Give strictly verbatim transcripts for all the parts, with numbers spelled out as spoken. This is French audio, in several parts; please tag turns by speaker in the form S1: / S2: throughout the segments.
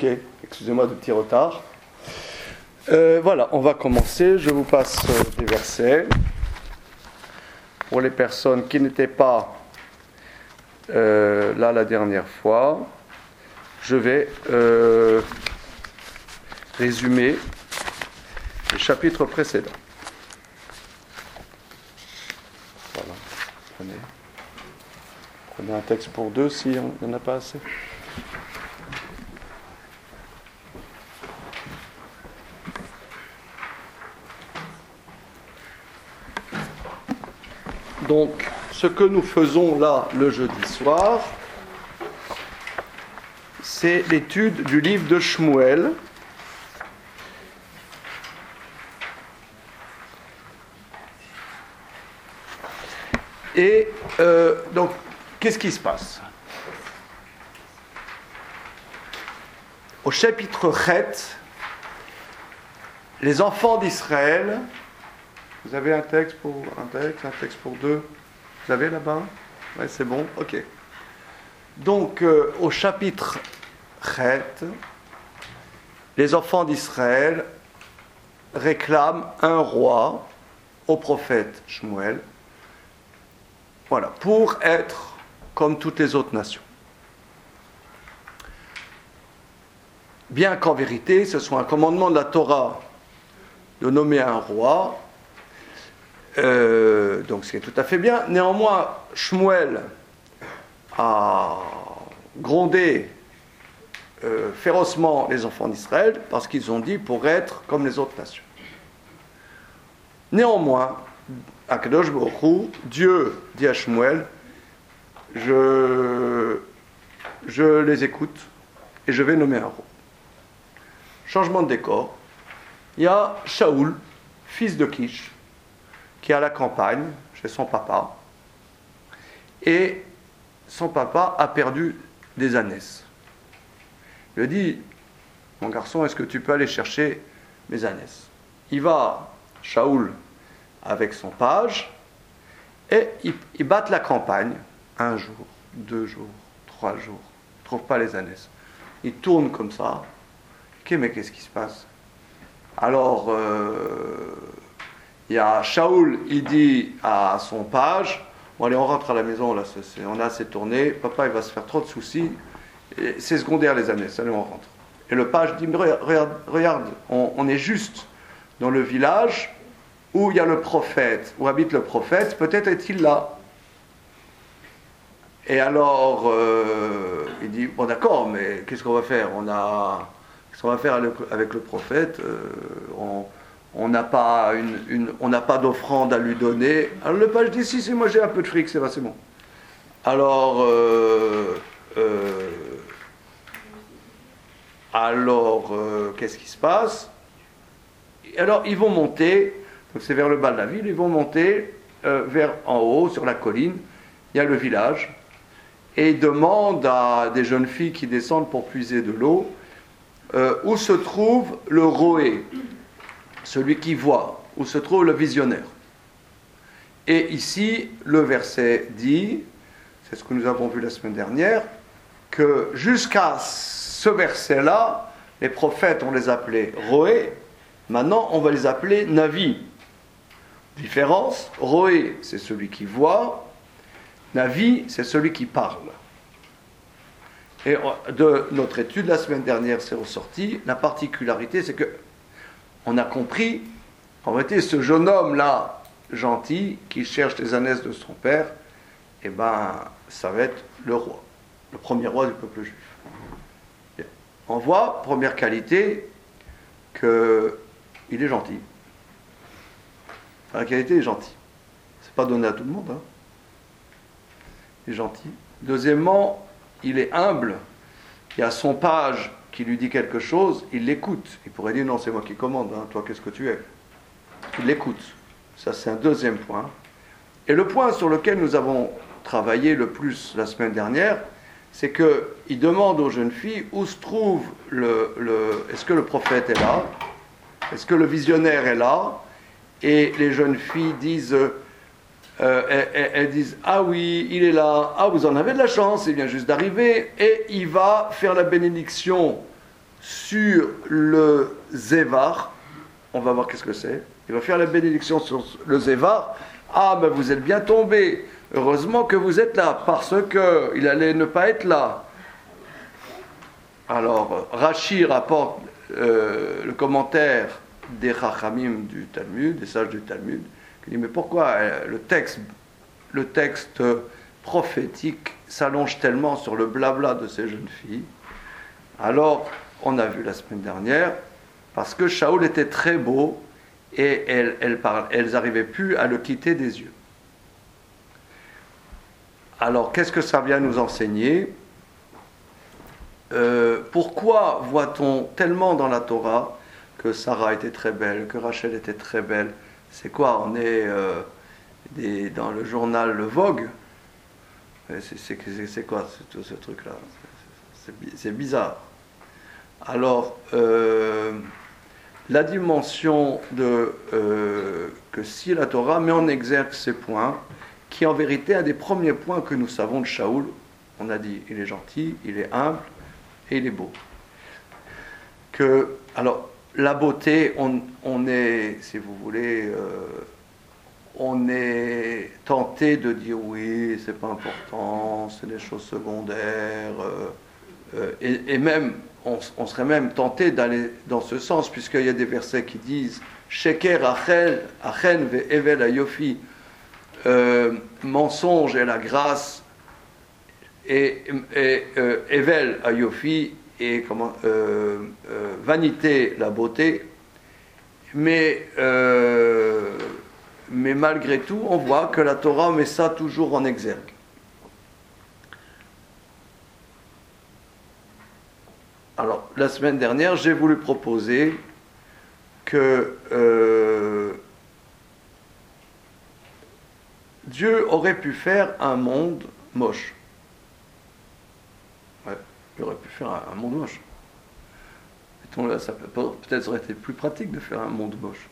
S1: Ok, excusez-moi de petit retard. Euh, voilà, on va commencer. Je vous passe des versets. Pour les personnes qui n'étaient pas euh, là la dernière fois, je vais euh, résumer le chapitre précédent. Voilà, prenez, prenez un texte pour deux si on n'y en a pas assez. Donc, ce que nous faisons là le jeudi soir, c'est l'étude du livre de Shmuel. Et euh, donc, qu'est-ce qui se passe? Au chapitre Chet, les enfants d'Israël. Vous avez un texte pour un texte, un texte pour deux? Vous avez là-bas? Oui, c'est bon, ok. Donc, euh, au chapitre Chet, les enfants d'Israël réclament un roi au prophète Shmuel, voilà, pour être comme toutes les autres nations. Bien qu'en vérité, ce soit un commandement de la Torah de nommer un roi, Euh, donc ce qui est tout à fait bien. Néanmoins, Shmuel a grondé euh, férocement les enfants d'Israël parce qu'ils ont dit pour être comme les autres nations. Néanmoins, Akadosh Baruch Hu, Dieu dit à Shmuel, je, je les écoute et je vais nommer un roi. Changement de décor. Il y a Shaoul, fils de Kish, qui est à la campagne, chez son papa, et son papa a perdu des ânesses. Il lui dit, mon garçon, est-ce que tu peux aller chercher mes ânesses? Il va, Shaoul, avec son page, et ils, ils battent la campagne, un jour, deux jours, trois jours, ils ne trouvent pas les ânesses. Ils tournent comme ça, ok, mais qu'est-ce qui se passe? Alors, euh, il y a Shaoul, il dit à son page, bon allez on rentre à la maison, là, c'est, c'est, on a assez tourné, papa il va se faire trop de soucis, et c'est secondaire les années, allez on rentre. Et le page dit, mais regarde, regarde on, on est juste dans le village où il y a le prophète, où habite le prophète, peut-être est-il là. Et alors, euh, il dit, bon d'accord, mais qu'est-ce qu'on va faire? On a, qu'est-ce qu'on va faire avec le prophète? euh, on, On n'a pas, une, une, on n'a pas d'offrande à lui donner. Alors le page dit, si, si, moi j'ai un peu de fric, c'est, c'est bon. Alors, euh, euh, alors euh, qu'est-ce qui se passe? Et alors, ils vont monter, donc c'est vers le bas de la ville, ils vont monter euh, vers en haut, sur la colline, il y a le village, et ils demandent à des jeunes filles qui descendent pour puiser de l'eau, euh, où se trouve le roé, celui qui voit, où se trouve le visionnaire. Et ici, le verset dit, c'est ce que nous avons vu la semaine dernière, que jusqu'à ce verset-là, les prophètes, on les appelait Roé, maintenant on va les appeler Navi. Différence, Roé, c'est celui qui voit, Navi, c'est celui qui parle. Et de notre étude la semaine dernière, c'est ressorti, la particularité, c'est que on a compris, en réalité, ce jeune homme-là, gentil, qui cherche les ânesses de son père, eh ben, ça va être le roi, le premier roi du peuple juif. Bien. On voit, première qualité, qu'il est gentil. Enfin, la qualité est gentil. C'est pas donné à tout le monde, hein. Il est gentil. Deuxièmement, il est humble. Il y a son page qui lui dit quelque chose, il l'écoute. Il pourrait dire, non, c'est moi qui commande, hein. Toi, qu'est-ce que tu es? Il l'écoute. Ça, c'est un deuxième point. Et le point sur lequel nous avons travaillé le plus la semaine dernière, c'est qu'il demande aux jeunes filles où se trouve le, le... Est-ce que le prophète est là? Est-ce que le visionnaire est là? Et les jeunes filles disent... Euh, elles, elles disent, ah oui, il est là, ah vous en avez de la chance, il vient juste d'arriver, et il va faire la bénédiction sur le Zévar. On va voir qu'est-ce que c'est. Il va faire la bénédiction sur le Zévar. Ah, ben vous êtes bien tombés. Heureusement que vous êtes là, parce qu'il allait ne pas être là. Alors, Rashi rapporte euh, le commentaire des Chachamim du Talmud, des sages du Talmud, qui dit, mais pourquoi euh, le texte, le texte prophétique s'allonge tellement sur le blabla de ces jeunes filles? Alors, on a vu la semaine dernière, parce que Shaoul était très beau, et elles, elles, elles n'arrivaient plus à le quitter des yeux. Alors, qu'est-ce que ça vient nous enseigner? euh, Pourquoi voit-on tellement dans la Torah que Sarah était très belle, que Rachel était très belle? C'est quoi? On est euh, des, dans le journal Le Vogue? C'est, c'est, c'est, c'est quoi tout ce truc-là? c'est, c'est, c'est bizarre. Alors, euh, la dimension de euh, que si la Torah met en exergue ces points, qui est en vérité un des premiers points que nous savons de Shaoul. On a dit, il est gentil, il est humble et il est beau. Que, alors, la beauté, on, on est, si vous voulez, euh, on est tenté de dire oui, c'est pas important, c'est des choses secondaires, euh, euh, et, et même, on, on serait même tenté d'aller dans ce sens, puisqu'il y a des versets qui disent Sheker achen, achen ve evel ayofi, euh, mensonge et la grâce, et, et euh, evel ayofi, et comment, euh, euh, vanité, la beauté, mais, euh, mais malgré tout, on voit que la Torah met ça toujours en exergue. Alors, la semaine dernière, j'ai voulu proposer que euh, Dieu aurait pu faire un monde moche. Ouais, il aurait pu faire un, un monde moche. Là, ça peut, peut-être ça aurait été plus pratique de faire un monde moche.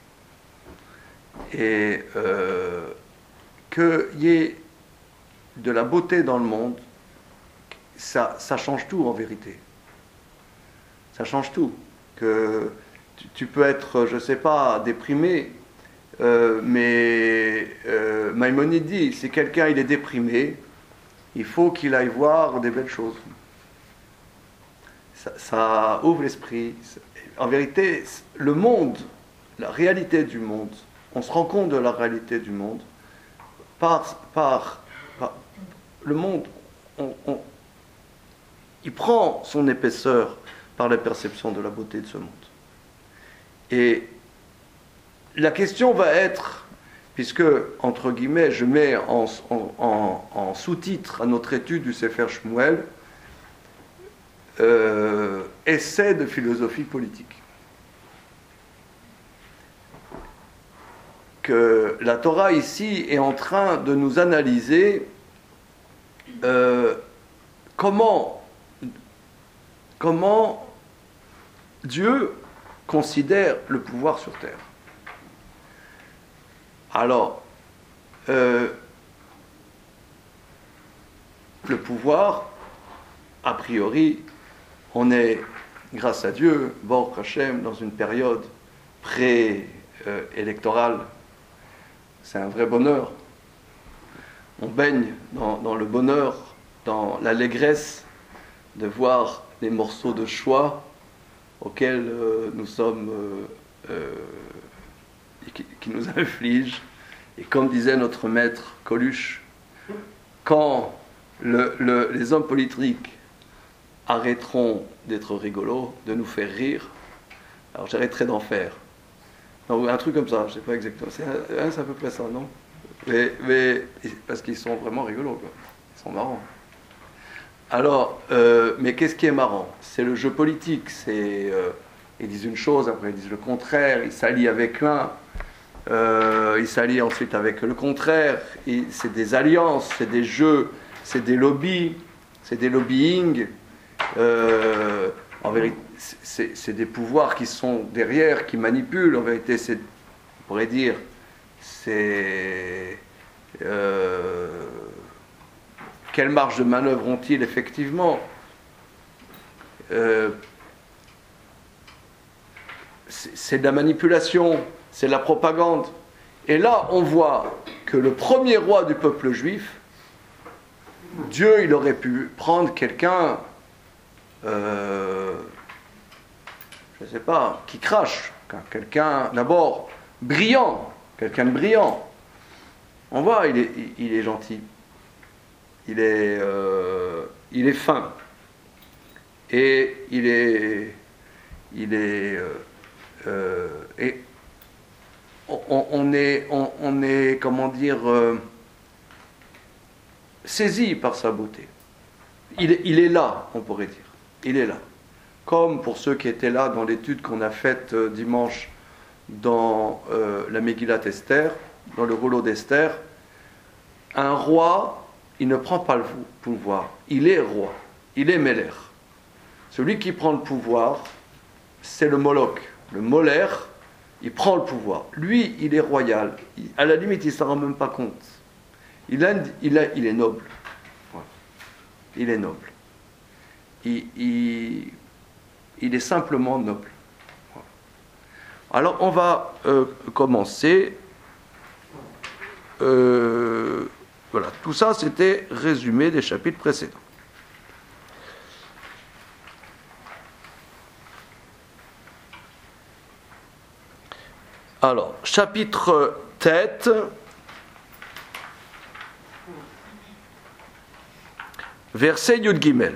S1: Et euh, qu'il y ait de la beauté dans le monde, ça, ça change tout en vérité. Ça change tout. Que tu, tu peux être, je ne sais pas, déprimé, euh, mais euh, Maïmonide dit, si quelqu'un il est déprimé, il faut qu'il aille voir des belles choses. Ça, ça ouvre l'esprit. En vérité, le monde, la réalité du monde, on se rend compte de la réalité du monde par, par, par le monde, on, on, il prend son épaisseur par la perception de la beauté de ce monde. Et la question va être, puisque, entre guillemets, je mets en, en, en, en sous-titre à notre étude du Sefer Shmuel, euh, essai de philosophie politique. Que la Torah ici est en train de nous analyser euh, comment, comment Dieu considère le pouvoir sur terre. Alors, euh, le pouvoir, a priori, on est, grâce à Dieu, Baruch Hashem, dans une période pré-électorale. C'est un vrai bonheur. On baigne dans, dans le bonheur, dans l'allégresse de voir les morceaux de choix auxquels euh, nous sommes, euh, euh, qui, qui nous infligent. Et comme disait notre maître Coluche, quand le, le, les hommes politiques arrêteront d'être rigolos, de nous faire rire, alors j'arrêterai d'en faire. Non, un truc comme ça, je ne sais pas exactement. C'est, hein, c'est à peu près ça, non? mais, mais parce qu'ils sont vraiment rigolos, quoi. Ils sont marrants. Alors, euh, mais qu'est-ce qui est marrant? C'est le jeu politique. C'est, euh, ils disent une chose, après ils disent le contraire, ils s'allient avec l'un, euh, ils s'allient ensuite avec le contraire. Et c'est des alliances, c'est des jeux, c'est des lobbies, c'est des lobbying. Euh, en vérité, c'est, c'est des pouvoirs qui sont derrière, qui manipulent. En vérité, c'est, on pourrait dire, c'est... Euh, quelle marge de manœuvre ont-ils effectivement? euh, c'est de la manipulation, c'est de la propagande. Et là, on voit que le premier roi du peuple juif, Dieu, il aurait pu prendre quelqu'un, euh, je ne sais pas, qui crache, quelqu'un d'abord brillant, quelqu'un de brillant. On voit, il est, il est gentil, il est, euh, il est fin, et il est, il est, euh, euh, et on, on est, on, on est, comment dire, euh, saisi par sa beauté. Il, il est là, on pourrait dire. Il est là. Comme pour ceux qui étaient là dans l'étude qu'on a faite euh, dimanche dans euh, la Megillat Esther, dans le rouleau d'Esther, un roi, il ne prend pas le pouvoir. Il est roi. Il est Meller. Celui qui prend le pouvoir, c'est le Moloch. Le Moller, il prend le pouvoir. Lui, il est royal. Il, à la limite, il ne s'en rend même pas compte. Il, a, il, a, il est noble. Voilà. Il est noble. Il, il, il est simplement noble. Voilà. Alors, on va euh, commencer. Euh, voilà, tout ça, c'était résumé des chapitres précédents. Alors, chapitre tête. Verset Yud Gimel.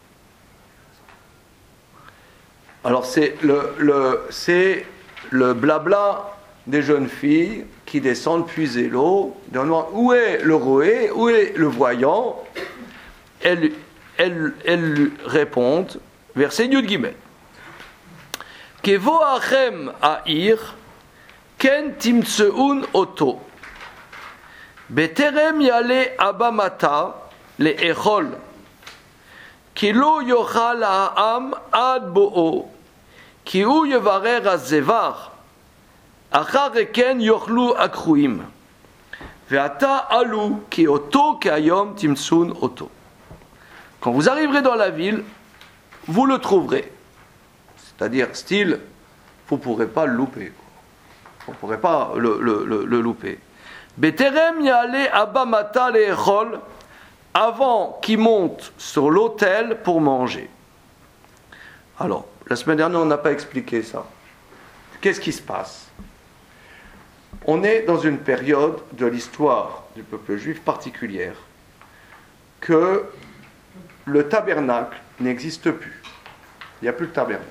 S1: Alors c'est le, le, c'est le blabla des jeunes filles qui descendent puiser l'eau. Où est le roé? Où est le voyant? Elles, elles, elles répondent, verset Yud Gimel. Kevo achem ha'ir, ken timtseun oto. Beterem yale abamata, les Echol, qui lo yochal ha'am ad bo'o, qui ou yevarer az-zevar, achar eken yochlu akruim, ve'ata alu ki oto kayom timtsun oto. Quand vous arriverez dans la ville, vous le trouverez. C'est-à-dire, style, vous ne pourrez pas le louper. Vous ne pourrez pas le, le, le, le louper. Beterem yale abamata le Echol, avant qu'il monte sur l'autel pour manger. Alors, la semaine dernière, on n'a pas expliqué ça. Qu'est-ce qui se passe? On est dans une période de l'histoire du peuple juif particulière, que le tabernacle n'existe plus. Il n'y a plus de tabernacle.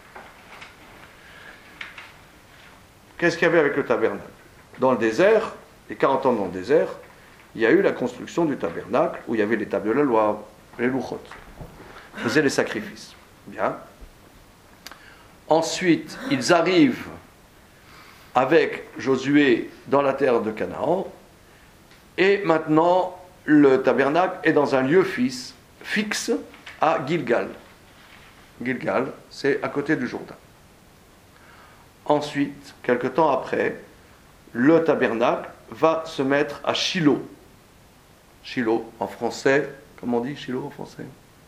S1: Qu'est-ce qu'il y avait avec le tabernacle? Dans le désert, les quarante ans dans le désert, il y a eu la construction du tabernacle où il y avait les tables de la loi, les louchot. Ils faisaient les sacrifices. Bien. Ensuite, ils arrivent avec Josué dans la terre de Canaan. Et maintenant, le tabernacle est dans un lieu fixe, fixe à Gilgal. Gilgal, c'est à côté du Jourdain. Ensuite, quelque temps après, le tabernacle va se mettre à Shiloh. Shiloh, en français, comment on dit Shiloh en français?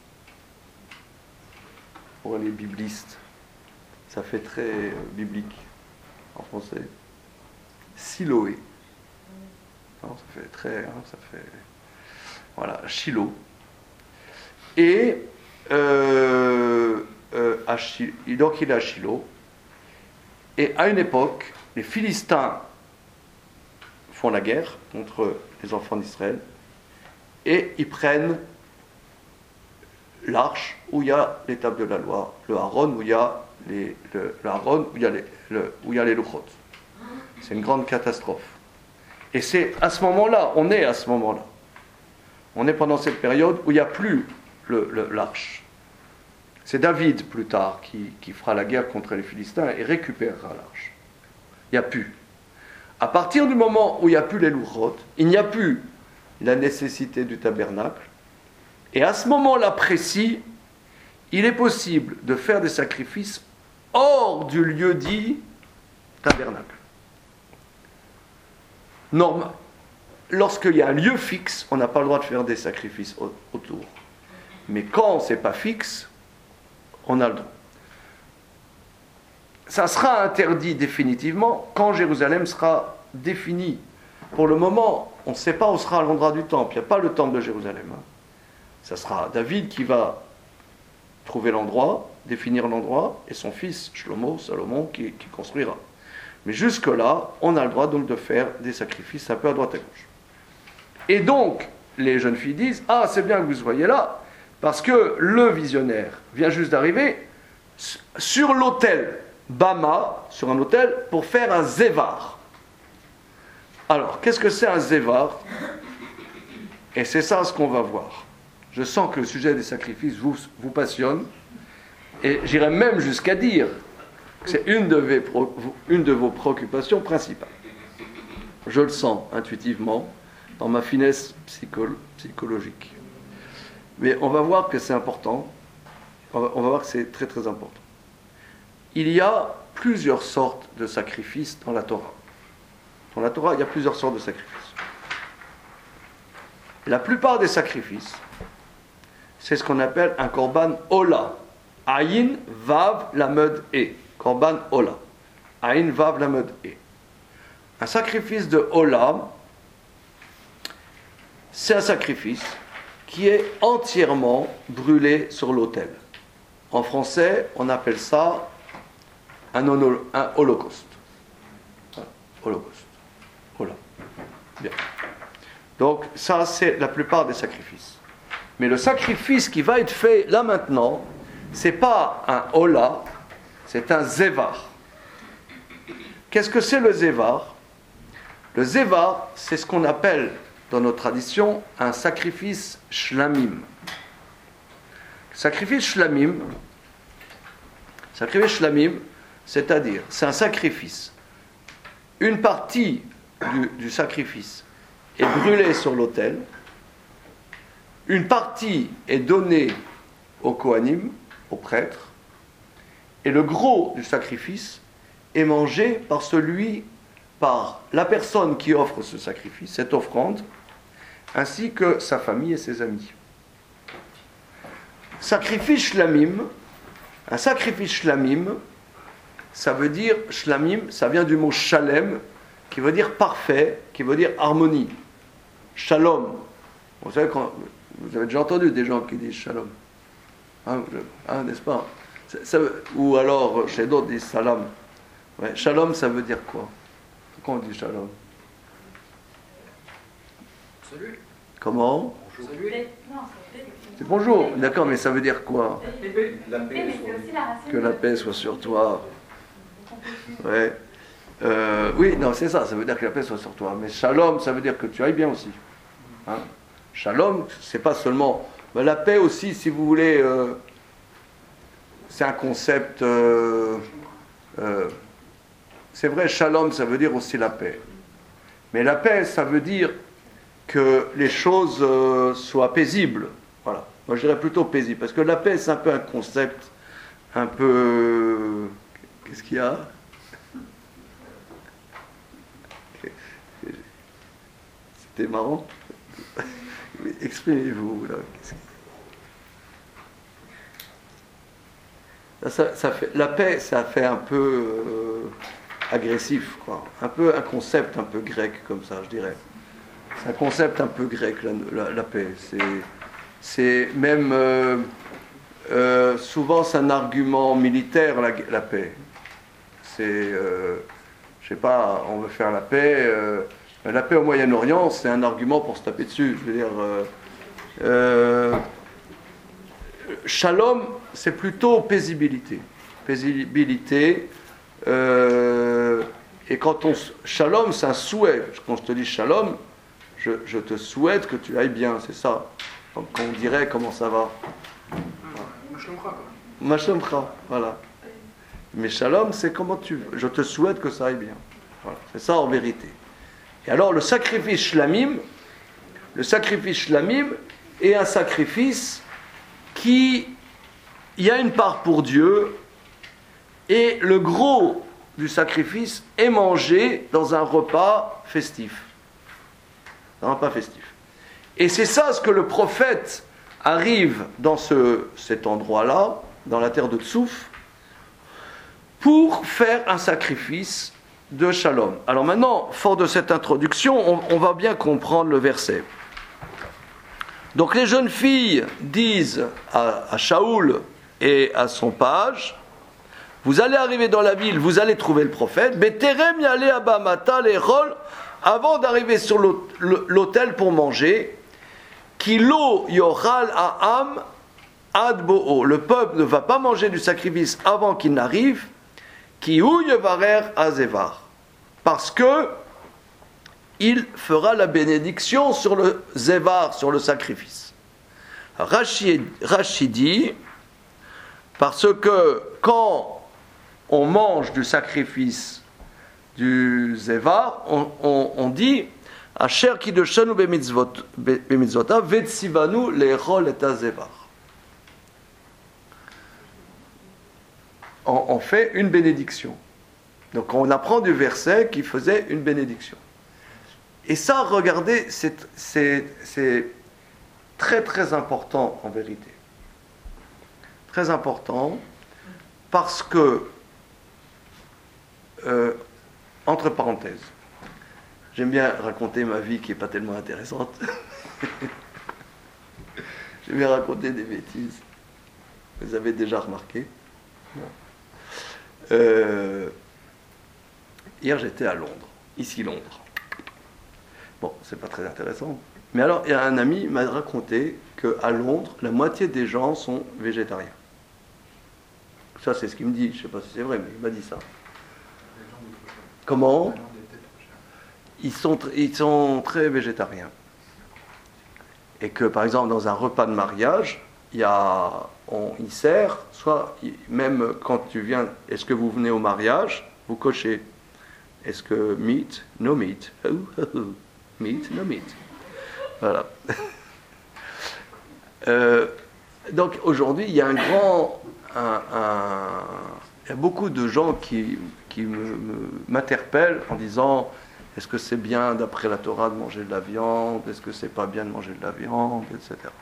S1: Pour les biblistes, ça fait très euh, biblique en français. Siloé. Non, ça fait très, hein, ça fait, voilà, Shiloh. Et euh, euh, à Shiloh, donc il est à Shiloh. Et à une époque, les Philistins font la guerre contre les enfants d'Israël. Et ils prennent l'arche où il y a les tables de la loi, le Aaron où il y a les, le, le Aaron où il y a les, le, où il y a les louchot. C'est une grande catastrophe. Et c'est à ce moment-là, on est à ce moment-là. On est pendant cette période où il n'y a plus le, le, l'arche. C'est David plus tard qui, qui fera la guerre contre les Philistins et récupérera l'arche. Il n'y a plus. À partir du moment où il n'y a plus les louchot, il n'y a plus la nécessité du tabernacle. Et à ce moment-là précis, il est possible de faire des sacrifices hors du lieu dit tabernacle. Normal. Lorsqu'il y a un lieu fixe, on n'a pas le droit de faire des sacrifices autour. Mais quand c'est pas fixe, on a le droit. ça sera interdit définitivement quand Jérusalem sera définie. Pour le moment, on ne sait pas où sera l'endroit du temple. Il n'y a pas le temple de Jérusalem. Hein. Ça sera David qui va trouver l'endroit, définir l'endroit, et son fils Shlomo, Salomon, qui, qui construira. Mais jusque-là, on a le droit donc de faire des sacrifices un peu à droite à gauche. Et donc, les jeunes filles disent « Ah, c'est bien que vous soyez là, parce que le visionnaire vient juste d'arriver sur l'autel Bama, sur un autel, pour faire un zévar. » Alors, qu'est-ce que c'est un zévar? Et c'est ça ce qu'on va voir. Je sens que le sujet des sacrifices vous, vous passionne, et j'irai même jusqu'à dire que c'est une de, vos, une de vos préoccupations principales. Je le sens intuitivement, dans ma finesse psycho- psychologique. Mais on va voir que c'est important, on va, on va voir que c'est très très important. Il y a plusieurs sortes de sacrifices dans la Torah. Dans la Torah, il y a plusieurs sortes de sacrifices. La plupart des sacrifices, c'est ce qu'on appelle un korban ola. Aïn, vav, lamed, e. Korban ola. Aïn, vav, lamed, e. Un sacrifice de ola, c'est un sacrifice qui est entièrement brûlé sur l'autel. En français, on appelle ça un, ono, un holocauste. Holocauste. Ola. Bien. Donc, ça, c'est la plupart des sacrifices. Mais le sacrifice qui va être fait là maintenant, c'est pas un ola, c'est un zévar. Qu'est-ce que c'est le zévar? Le zévar, c'est ce qu'on appelle dans nos traditions un sacrifice shlamim. Le sacrifice shlamim, sacrifice shlamim, c'est-à-dire, c'est un sacrifice. Une partie du, du sacrifice est brûlée sur l'autel. Une partie est donnée au Kohanim, au prêtre, et le gros du sacrifice est mangé par celui, par la personne qui offre ce sacrifice, cette offrande, ainsi que sa famille et ses amis. Sacrifice shlamim, un sacrifice shlamim, ça veut dire, shlamim, ça vient du mot shalem, qui veut dire parfait, qui veut dire harmonie. Shalom. Vous savez, quand, vous avez déjà entendu des gens qui disent shalom. Hein, hein, n'est-ce pas? ça, ça, ou alors, chez d'autres, disent salam. Ouais, shalom, ça veut dire quoi? Pourquoi on dit shalom?
S2: Salut.
S1: Comment?
S2: Bonjour. Salut.
S1: C'est bonjour, d'accord, mais ça veut dire quoi?
S2: La paix.
S1: Que la paix soit sur toi. Ouais. Euh, oui, non, c'est ça, ça veut dire que la paix soit sur toi. Mais shalom, ça veut dire que tu ailles bien aussi. Hein? Shalom, c'est pas seulement. Mais la paix aussi, si vous voulez, euh, c'est un concept. Euh, euh, c'est vrai, shalom, ça veut dire aussi la paix. Mais la paix, ça veut dire que les choses euh, soient paisibles. Voilà. Moi, je dirais plutôt paisible, parce que la paix, c'est un peu un concept un peu. Qu'est-ce qu'il y a? C'était marrant. Exprimez-vous là. Ça, ça fait, la paix, ça fait un peu euh, agressif, quoi. Un peu un concept un peu grec comme ça, je dirais. C'est un concept un peu grec, la, la, la paix. C'est, c'est même euh, euh, souvent c'est un argument militaire, la, la paix. C'est, euh, je sais pas, on veut faire la paix. Euh, la paix au Moyen-Orient, c'est un argument pour se taper dessus. Je veux dire, euh, euh, shalom, c'est plutôt paisibilité. Paisibilité. Euh, et quand on shalom, c'est un souhait. Quand je te dis shalom, je, je te souhaite que tu ailles bien. C'est ça. Donc on dirait comment ça va. Mashlomcha, voilà. Mais shalom, c'est comment tu veux. Je te souhaite que ça aille bien. Voilà. C'est ça en vérité. Et alors le sacrifice shlamim, le sacrifice shlamim est un sacrifice qui, il y a une part pour Dieu, et le gros du sacrifice est mangé dans un repas festif. Dans un repas festif. Et c'est ça ce que le prophète arrive dans ce, cet endroit-là, dans la terre de Tsouf, pour faire un sacrifice de shalom. Alors maintenant, fort de cette introduction, on, on va bien comprendre le verset. Donc les jeunes filles disent à, à Shaoul et à son page, vous allez arriver dans la ville, vous allez trouver le prophète, Beterem yale abamata l'erol, avant d'arriver sur l'autel pour manger, Kilo yochal ha'am ad bo'o, le peuple ne va pas manger du sacrifice avant qu'il n'arrive, Ki hu yevarer azevar, parce que il fera la bénédiction sur le zévar, sur le sacrifice. Rashi, Rashi dit, parce que quand on mange du sacrifice du zévar, on, on, on dit Asher kidoshanu bemitzvota vetsivanu le'echol et hazévar. On, on fait une bénédiction. Donc on apprend du verset qui faisait une bénédiction. Et ça, regardez, c'est, c'est, c'est très très important en vérité. Très important, parce que, euh, entre parenthèses, j'aime bien raconter ma vie qui n'est pas tellement intéressante. J'aime bien raconter des bêtises. Vous avez déjà remarqué. Euh, hier, j'étais à Londres, ici Londres. Bon, c'est pas très intéressant. Mais alors, il y a un ami qui m'a raconté qu'à Londres, la moitié des gens sont végétariens. Ça, c'est ce qu'il me dit. Je ne sais pas si c'est vrai, mais il m'a dit ça. Comment ? Ils sont, ils sont très végétariens. Et que, par exemple, dans un repas de mariage, il y a, on y sert, soit, même quand tu viens, est-ce que vous venez au mariage ? Vous cochez. Est-ce que meat ? No meat. Meat, no meat. Voilà. euh, donc aujourd'hui, il y a un grand, un, un, il y a beaucoup de gens qui, qui me, me, m'interpellent en disant, est-ce que c'est bien d'après la Torah de manger de la viande ? Est-ce que c'est pas bien de manger de la viande, et cetera.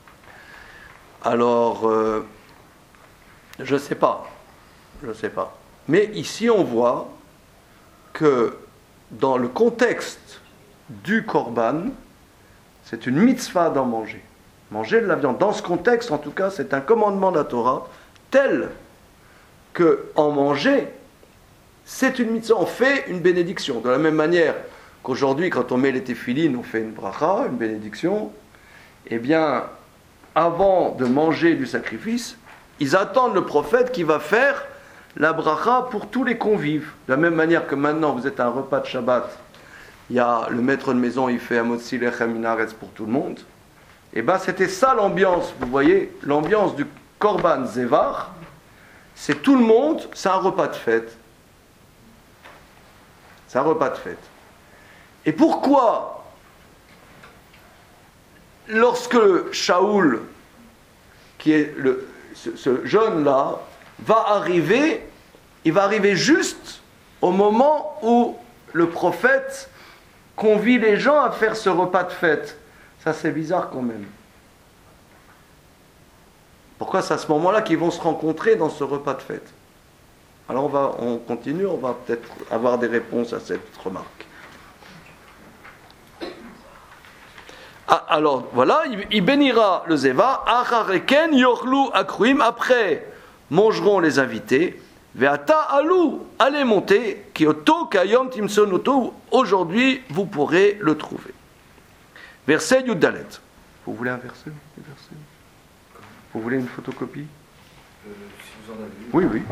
S1: Alors, euh, je sais pas, je sais pas. Mais ici, on voit que dans le contexte du korban, c'est une mitzvah d'en manger. Manger de la viande. Dans ce contexte, en tout cas, c'est un commandement de la Torah tel que en manger, c'est une mitzvah. On fait une bénédiction. De la même manière qu'aujourd'hui, quand on met les téphilines, on fait une bracha, une bénédiction. Eh bien, avant de manger du sacrifice, ils attendent le prophète qui va faire la bracha pour tous les convives. De la même manière que maintenant, vous êtes à un repas de Shabbat, il y a le maître de maison, il fait Amotzi Lechem Minaretz pour tout le monde. Et bien, c'était ça l'ambiance, vous voyez, l'ambiance du Korban Zévar, c'est tout le monde, c'est un repas de fête. C'est un repas de fête. Et pourquoi, lorsque Shaoul, qui est le, ce, ce jeune-là, va arriver, il va arriver juste au moment où le prophète convie les gens à faire ce repas de fête. Ça, c'est bizarre quand même. Pourquoi c'est à ce moment-là qu'ils vont se rencontrer dans ce repas de fête ? Alors on va, on continue, on va peut-être avoir des réponses à cette remarque. Ah, alors voilà, il bénira le Zéva, Achareken yorlu akruim, après mangeront les invités, Veata alou, allez monter, Kyoto kayom timsonoto, aujourd'hui vous pourrez le trouver. Verset Yudalet. Vous voulez un verset, un verset Vous voulez une photocopie
S2: euh, Si vous en avez.
S1: Oui, oui.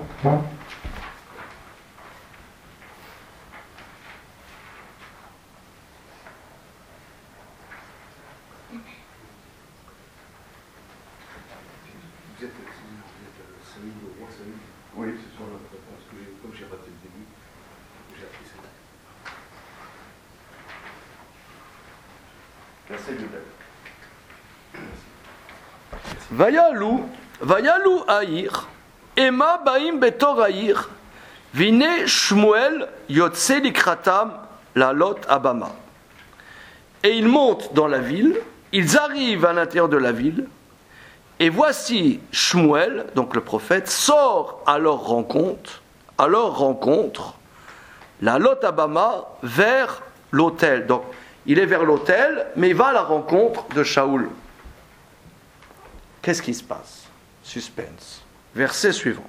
S2: Vous êtes, vous êtes Saïd, le roi Saïd.
S1: Oui.
S2: C'est sur la réponse que j'ai, comme j'ai raté le début, j'ai appris ça.
S1: Verset Yudalet. Vayalou, Vayalou Aïr, Ema Baim Betor Aïr, Vine Shmuel Yotse Likratam, la Lot Abama. Et ils montent dans la ville, ils arrivent à l'intérieur de la ville, et voici Shmuel, donc le prophète, sort à leur rencontre, à leur rencontre, la Lot Abama vers l'autel. Donc, il est vers l'autel, mais il va à la rencontre de Shaoul. Qu'est-ce qui se passe? Suspense. Verset suivant.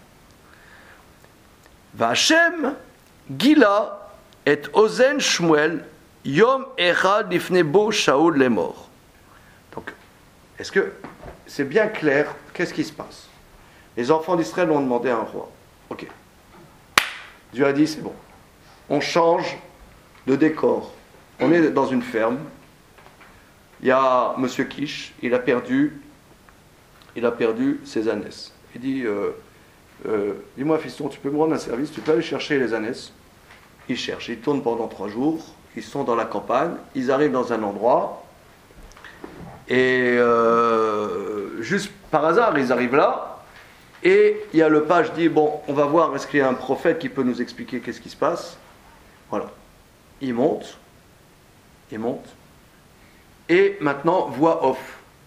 S1: Vachem Gila et Ozen Shmuel Yom Echad Lifnei Bo Shaoul Lemor. Donc, est-ce que c'est bien clair? Qu'est-ce qui se passe? Les enfants d'Israël ont demandé à un roi. Ok. Dieu a dit, c'est bon. On change de décor. On est dans une ferme. Il y a Monsieur Kish, il a perdu, il a perdu ses ânesses. Il dit, euh, euh, dis-moi fiston, tu peux me rendre un service, tu peux aller chercher les ânesses. Ils cherchent, ils tournent pendant trois jours, ils sont dans la campagne, ils arrivent dans un endroit, et euh, juste par hasard, ils arrivent là, et il y a le page dit, bon, on va voir, est-ce qu'il y a un prophète qui peut nous expliquer qu'est-ce qui se passe? Voilà. Il monte, il monte, et maintenant, voix off.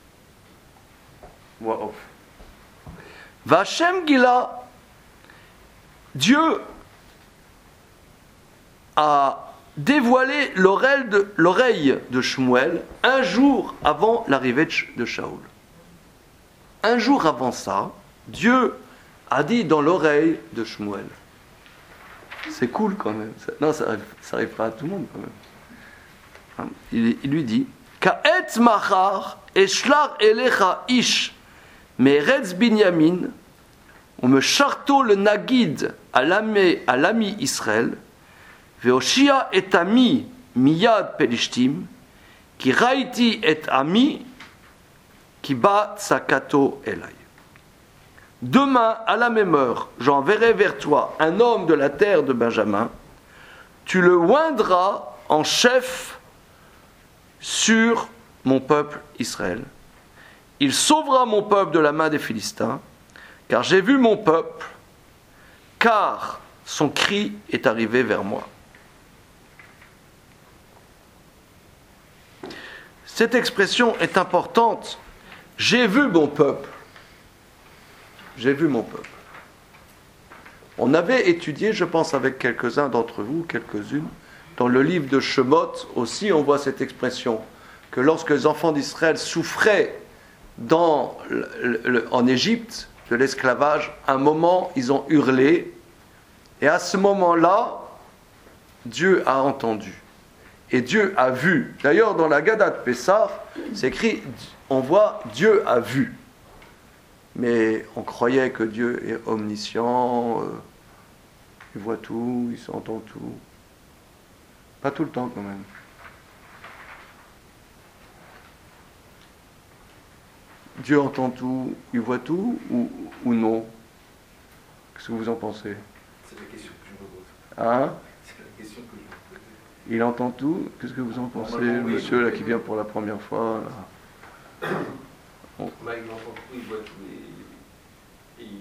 S1: Voix off. Vachem Gila, Dieu a dévoilé l'oreille de, l'oreille de Shmuel un jour avant l'arrivée de Shaoul. Un jour avant ça, Dieu a dit dans l'oreille de Shmuel. C'est cool quand même. Non, ça arrive, ça arrive pas à tout le monde quand même. Il, il lui dit Ka'et machar eshlar elecha ish meretz binyamin on me charto le nagid à l'ami, à l'ami Israël veoshia et ami miyad pelishtim ki raiti et ami ki bat sakato elai. Demain, à la même heure, j'enverrai vers toi un homme de la terre de Benjamin. Tu le oindras en chef sur mon peuple Israël. Il sauvera mon peuple de la main des Philistins, car j'ai vu mon peuple, car son cri est arrivé vers moi. Cette expression est importante. J'ai vu mon peuple. J'ai vu mon peuple. On avait étudié, je pense avec quelques-uns d'entre vous, quelques-unes, dans le livre de Shemot aussi, on voit cette expression, que lorsque les enfants d'Israël souffraient dans le, le, en Égypte de l'esclavage, à un moment, ils ont hurlé, et à ce moment-là, Dieu a entendu. Et Dieu a vu. D'ailleurs, dans la Gada de Pessah, c'est écrit, on voit Dieu a vu. Mais on croyait que Dieu est omniscient, euh, il voit tout, il entend tout. Pas tout le temps quand même. Dieu entend tout, il voit tout ou, ou non? Qu'est-ce que vous en pensez?
S2: C'est la question que je me pose.
S1: Hein?
S2: C'est la question que je me pose.
S1: Il entend tout? Qu'est-ce que vous en pensez, monsieur là qui vient pour la première fois là?
S2: Bon. Bah, il entend tout, il voit tout et, et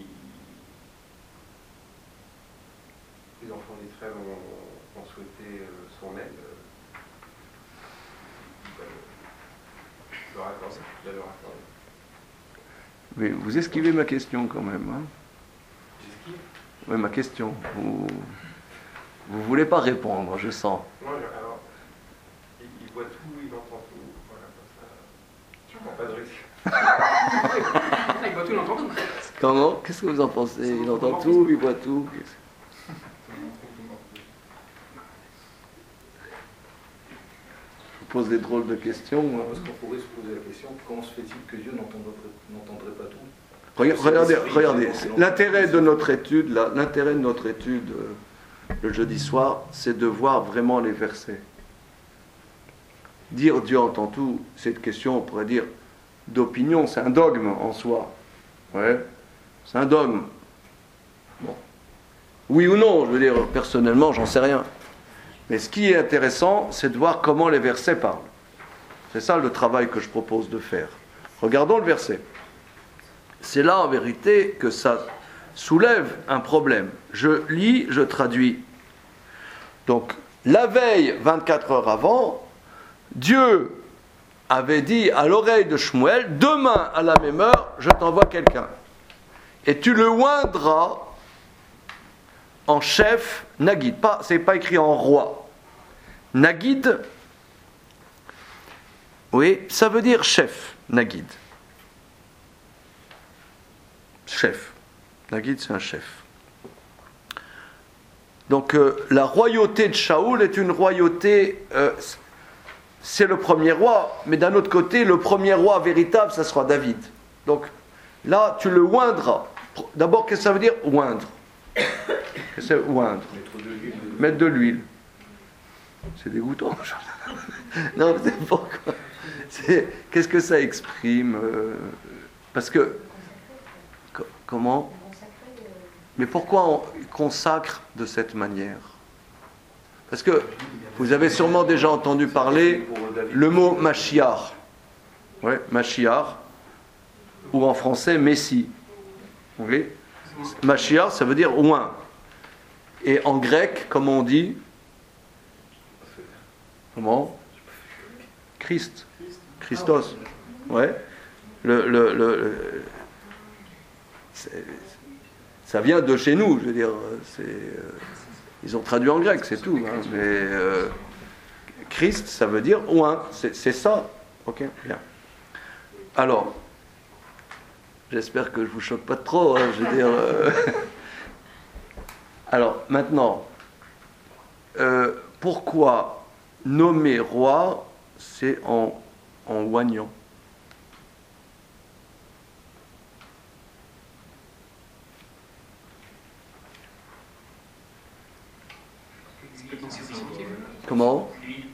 S2: les enfants d'Israël ont, ont souhaité euh, son aide. Euh, bah, leur accorder, il leur accorder.
S1: Mais vous esquivez ma question quand même. Hein?
S2: J'esquive?
S1: Oui, ma question. Vous ne voulez pas répondre, je sens.
S2: Non, alors, il, il voit tout, il entend tout. Voilà, comme ça. Tu prends pas de risque.
S3: Il voit tout, il entend tout.
S1: Comment? Qu'est-ce que vous en pensez? Il entend tout, il voit tout. Je vous pose des drôles de questions.
S4: Non, parce qu'on pourrait se poser la question, comment se fait-il que Dieu n'entendrait pas tout?
S1: Regardez, regardez. L'intérêt de notre étude, là, l'intérêt de notre étude euh, le jeudi soir, c'est de voir vraiment les versets. Dire Dieu entend tout, c'est une question, on pourrait dire, d'opinion, c'est un dogme en soi. Ouais, c'est un dogme. Bon. Oui ou non, je veux dire, personnellement, j'en sais rien. Mais ce qui est intéressant, c'est de voir comment les versets parlent. C'est ça le travail que je propose de faire. Regardons le verset. C'est là, en vérité, que ça soulève un problème. Je lis, je traduis. Donc, la veille, vingt-quatre heures avant, Dieu avait dit à l'oreille de Shmuel, demain à la même heure, je t'envoie quelqu'un. Et tu le oindras en chef, Nagid. Pas, c'est pas écrit en roi. Nagid, oui, ça veut dire chef, Nagid. Chef. Nagid, c'est un chef. Donc euh, la royauté de Shaoul est une royauté, euh, c'est le premier roi, mais d'un autre côté, le premier roi véritable, ça sera David. Donc là, tu le oindras. D'abord, qu'est-ce que ça veut dire oindre? Qu'est-ce que c'est oindre?
S4: Mettre de l'huile.
S1: Mettre de l'huile. C'est dégoûtant. Non, c'est pourquoi. C'est, qu'est-ce que ça exprime euh, Parce que co- comment? Mais pourquoi on consacre de cette manière? Parce que vous avez sûrement déjà entendu parler le mot Mashiach. Ouais, Mashiach, ou en français Messie. Oui. Mashiach, ça veut dire oint. Et en grec, comment on dit? Comment? Christ. Christos. Ouais. Le, le, le, le c'est, ça vient de chez nous, je veux dire. C'est, euh, ils ont traduit en grec, c'est tout. Hein, mais euh, Christ, ça veut dire oint. C'est, c'est ça. Ok, bien. Alors, j'espère que je vous choque pas trop. Hein, je veux dire. Euh, alors, maintenant, euh, pourquoi nommer roi, c'est en, en oignant? Comment?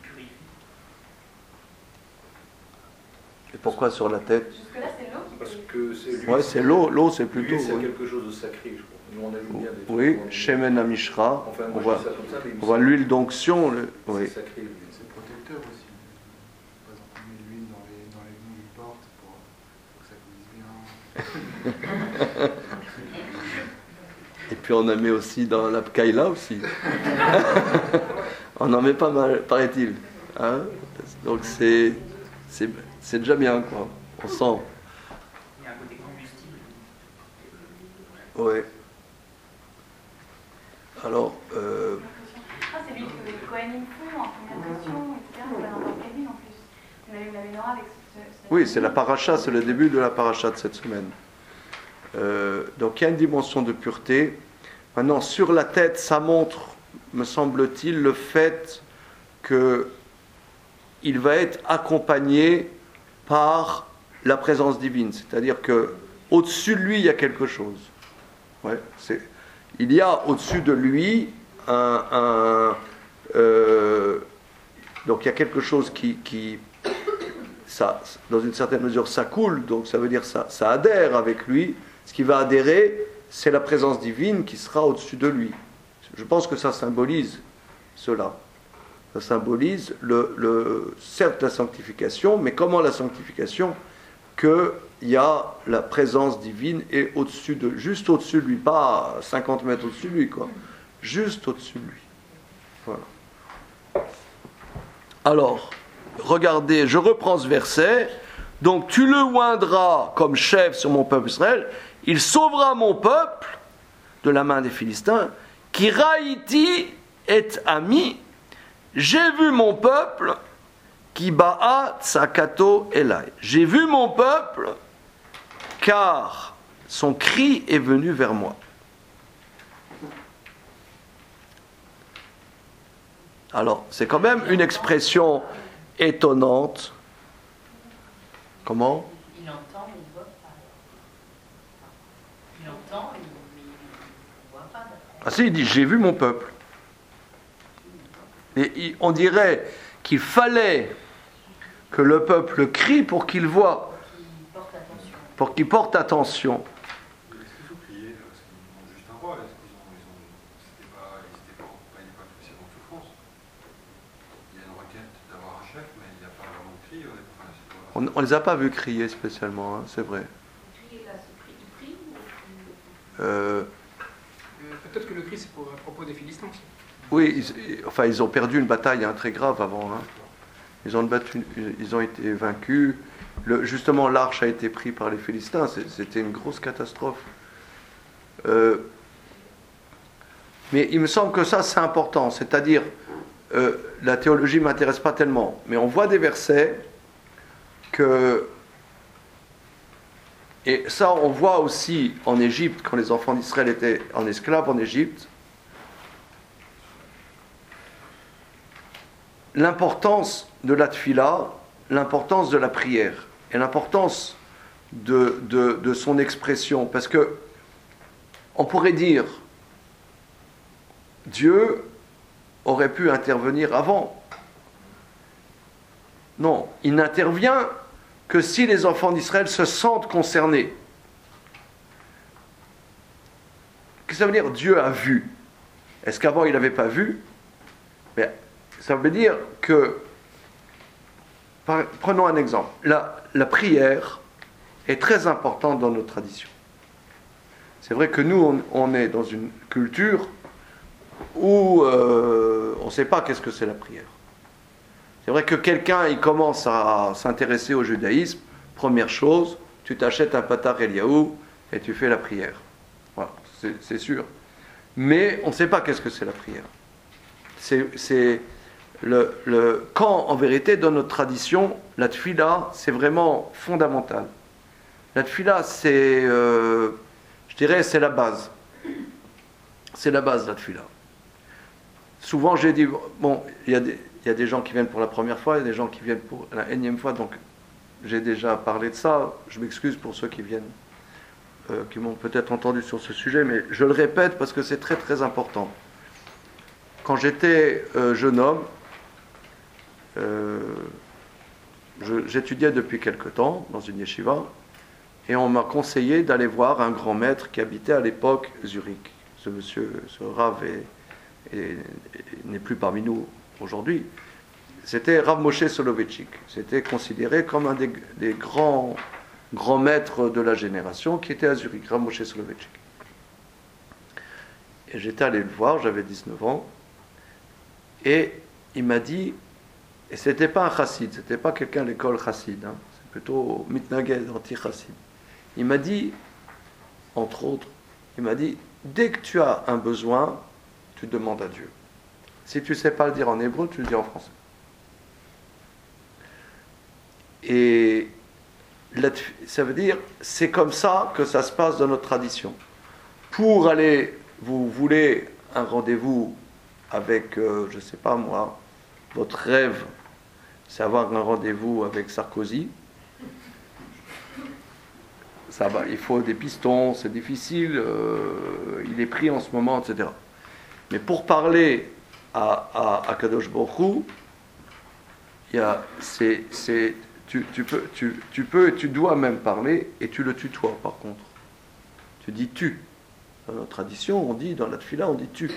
S1: Et pourquoi sur la tête?
S5: Jusque-là, c'est l'eau qui
S4: Parce
S5: peut-
S4: que c'est l'huile.
S1: Ouais, c'est l'eau. L'eau, c'est plutôt.
S4: L'huile, c'est
S1: Ouais.
S4: quelque chose de sacré, je crois. Nous, on aime bien des trucs
S1: Oui,
S4: qu'on aime
S1: Shemen
S4: bien.
S1: Amishra.
S4: Enfin,
S1: On
S4: moi,
S1: voit,
S4: je dis ça comme ça, mais il me
S1: on voit
S4: semble
S1: l'huile d'onction. Le,
S4: que
S1: oui.
S4: c'est sacré, l'huile.
S3: C'est protecteur aussi. Par exemple, on met l'huile dans les, dans les noms du porte pour, pour que ça coulisse bien.
S1: Et puis on en met aussi dans la Pkaïla aussi. On en met pas mal, paraît-il. Hein? Donc c'est, c'est, c'est déjà bien, quoi. On sent.
S6: Il y a un côté combustible.
S1: Ouais. Alors, euh,
S5: Ah, c'est lui que les Kohanim font en première question, et cetera. C'est pas dans le Kevin en plus. On avait la menorah avec ce, ce-
S1: oui, c'est la paracha, c'est le début de la paracha de cette semaine. Euh, donc il y a une dimension de pureté. Maintenant, sur la tête, ça montre, me semble-t-il, le fait que il va être accompagné par la présence divine. C'est-à-dire que au-dessus de lui, il y a quelque chose. Ouais, c'est, il y a au-dessus de lui un, un euh, donc il y a quelque chose qui, qui ça, dans une certaine mesure, ça coule. Donc ça veut dire ça, ça adhère avec lui. Ce qui va adhérer, c'est la présence divine qui sera au-dessus de lui. Je pense que ça symbolise cela. Ça symbolise le, le, certes la sanctification, mais comment la sanctification? Qu'il y a la présence divine et au-dessus de, juste au-dessus de lui, pas cinquante mètres au-dessus de lui, quoi. Juste au-dessus de lui. Voilà. Alors, regardez, je reprends ce verset. Donc tu le oindras comme chef sur mon peuple Israël. Il sauvera mon peuple de la main des Philistins. Qui raïti est ami. J'ai vu mon peuple qui ba'a tsakato elai. J'ai vu mon peuple car son cri est venu vers moi. Alors, c'est quand même une expression étonnante. Comment?
S6: Il entend, mais il ne voit pas. Il entend, mais il ne voit pas.
S1: Ah si, il dit, j'ai vu mon peuple. Et il- on dirait qu'il fallait que le peuple crie pour qu'il voit,
S6: Il porte attention.
S1: pour qu'il porte attention.
S2: Est-ce qu'il faut prier parce qu'ils demandent juste un roi? Est-ce qu'ils ont, ils ont, c'était pas, ils étaient pas, pas, il n'est pas spécialement en souffrance. Il y a une requête d'avoir un chef, mais il n'y a pas vraiment de cri. On est, enfin, c'est pas-
S1: On ne les a pas vus crier spécialement, hein, c'est vrai.
S5: Prier là, ce prix, il prie ou
S1: Euh,
S3: Euh, Peut-être que le cri, c'est pour, à propos des Philistins aussi.
S1: oui, ils, enfin, ils ont perdu une bataille hein, très grave avant. Hein. Ils, ont battu, ils ont été vaincus. Le, justement, l'arche a été prise par les Philistins. C'est- C'était une grosse catastrophe. Euh, Mais il me semble que ça, c'est important. C'est-à-dire, euh, la théologie ne m'intéresse pas tellement. Mais on voit des versets que... Et ça, on voit aussi en Égypte, quand les enfants d'Israël étaient en esclaves en Égypte, l'importance de la tfila, l'importance de la prière et l'importance de, de, de son expression. Parce que on pourrait dire, Dieu aurait pu intervenir avant. Non, il n'intervient que si les enfants d'Israël se sentent concernés. Qu'est-ce que ça veut dire Dieu a vu? Est-ce qu'avant il n'avait pas vu? Mais ça veut dire que, prenons un exemple, la, la prière est très importante dans notre tradition. C'est vrai que nous, on, on est dans une culture où euh, on ne sait pas qu'est-ce que c'est la prière. C'est vrai que quelqu'un, il commence à s'intéresser au judaïsme, première chose, tu t'achètes un patar Eliaou et tu fais la prière. Voilà, c'est, c'est sûr. Mais on ne sait pas qu'est-ce que c'est la prière. C'est, c'est le, le, quand, en vérité, dans notre tradition, la tfila, c'est vraiment fondamental. La tfila, c'est, euh, je dirais, c'est la base. C'est la base, la tfila. Souvent, j'ai dit, bon, il y a des... Il y a des gens qui viennent pour la première fois, il y a des gens qui viennent pour la énième fois, donc j'ai déjà parlé de ça. Je m'excuse pour ceux qui viennent, euh, qui m'ont peut-être entendu sur ce sujet, mais je le répète parce que c'est très très important. Quand j'étais euh, jeune homme, euh, je, j'étudiais depuis quelque temps dans une yeshiva, et on m'a conseillé d'aller voir un grand maître qui habitait à l'époque Zurich. Ce monsieur, ce Rav, est, est, n'est plus parmi nous aujourd'hui. C'était Rav Moshe Soloveitchik. C'était considéré comme un des, des grands, grands maîtres de la génération qui était à Zurich, Rav Moshe Soloveitchik. Et j'étais allé le voir, j'avais dix-neuf ans, et il m'a dit, et c'était pas un chassid, c'était pas quelqu'un de l'école chassid, hein, c'est plutôt mitnaged, anti-chassid. Il m'a dit, entre autres, il m'a dit, dès que tu as un besoin, tu demandes à Dieu. Si tu ne sais pas le dire en hébreu, tu le dis en français. Et ça veut dire, c'est comme ça que ça se passe dans notre tradition. Pour aller, vous voulez un rendez-vous avec, euh, je ne sais pas moi, votre rêve, c'est avoir un rendez-vous avec Sarkozy. Ça va, il faut des pistons, c'est difficile, euh, il est pris en ce moment, et cetera. Mais pour parler à, à, à Kadosh Baruch Hu, il y a, c'est, c'est, tu, tu, peux, tu, tu peux et tu dois même parler, et tu le tutoies par contre. Tu dis tu. Dans notre tradition, on dit, dans la tfila, on dit tu.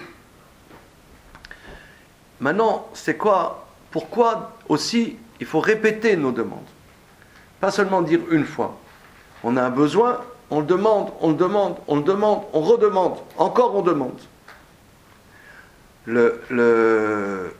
S1: Maintenant, c'est quoi? Pourquoi aussi il faut répéter nos demandes? Pas seulement dire une fois. On a un besoin, on le demande, on le demande, on le demande, on redemande, encore on demande. Le, le,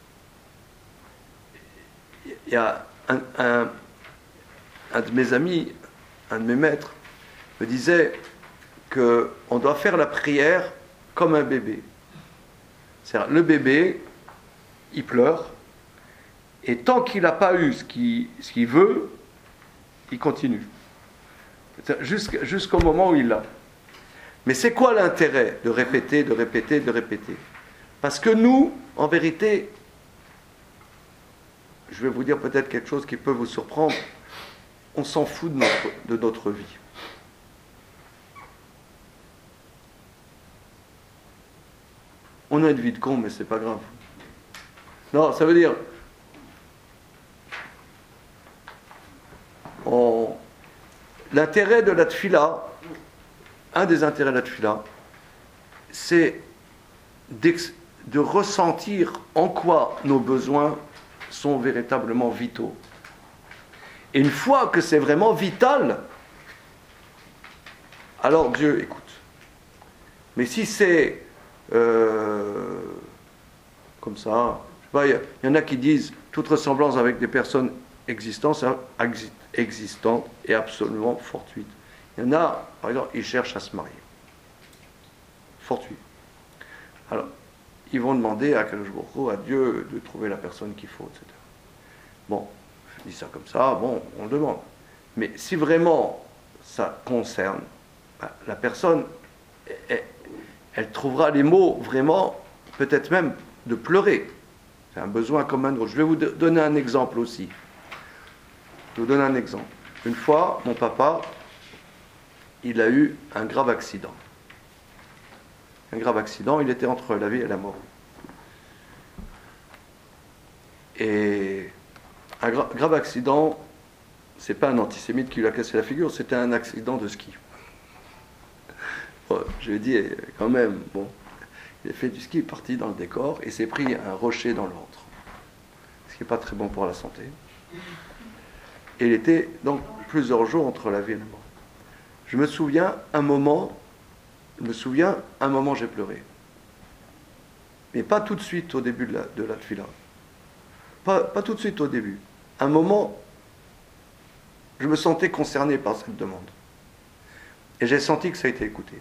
S1: il y a un, un, un de mes amis, un de mes maîtres, me disait qu'on doit faire la prière comme un bébé. C'est-à-dire, le bébé, il pleure, et tant qu'il n'a pas eu ce qu'il, ce qu'il veut, il continue. Jusqu'à, jusqu'au moment où il l'a. Mais c'est quoi l'intérêt de répéter, de répéter, de répéter? Parce que nous, en vérité, je vais vous dire peut-être quelque chose qui peut vous surprendre, on s'en fout de notre, de notre vie. On a une vie de con, mais c'est pas grave. Non, ça veut dire, on, l'intérêt de la tfila, un des intérêts de la tfila, c'est de ressentir en quoi nos besoins sont véritablement vitaux. Et une fois que c'est vraiment vital, alors Dieu écoute. Mais si c'est euh, comme ça, je sais pas, il y, y en a qui disent toute ressemblance avec des personnes existantes, existantes est absolument fortuite. Il y en a, par exemple, ils cherchent à se marier. Fortuit. Alors, ils vont demander à Kadosh Baruch Hu, à Dieu, de trouver la personne qu'il faut, et cetera. Bon, je dis ça comme ça, bon, on le demande. Mais si vraiment ça concerne, ben, la personne, elle, elle trouvera les mots vraiment, peut-être même de pleurer. C'est un besoin comme un autre. Je vais vous donner un exemple aussi. Je vais vous donner un exemple. Une fois, mon papa, il a eu un grave accident. Un grave accident, il était entre la vie et la mort. Et un gra- grave accident, c'est pas un antisémite qui lui a cassé la figure, c'était un accident de ski. Bon, je lui ai dit, quand même, bon, il a fait du ski, il est parti dans le décor et s'est pris un rocher dans le ventre. Ce qui n'est pas très bon pour la santé. Et il était donc plusieurs jours entre la vie et la mort. Je me souviens, un moment, je me souviens, un moment j'ai pleuré. Mais pas tout de suite au début de la, de la tfila. Pas, pas tout de suite au début. Un moment, je me sentais concerné par cette demande. Et j'ai senti que ça a été écouté.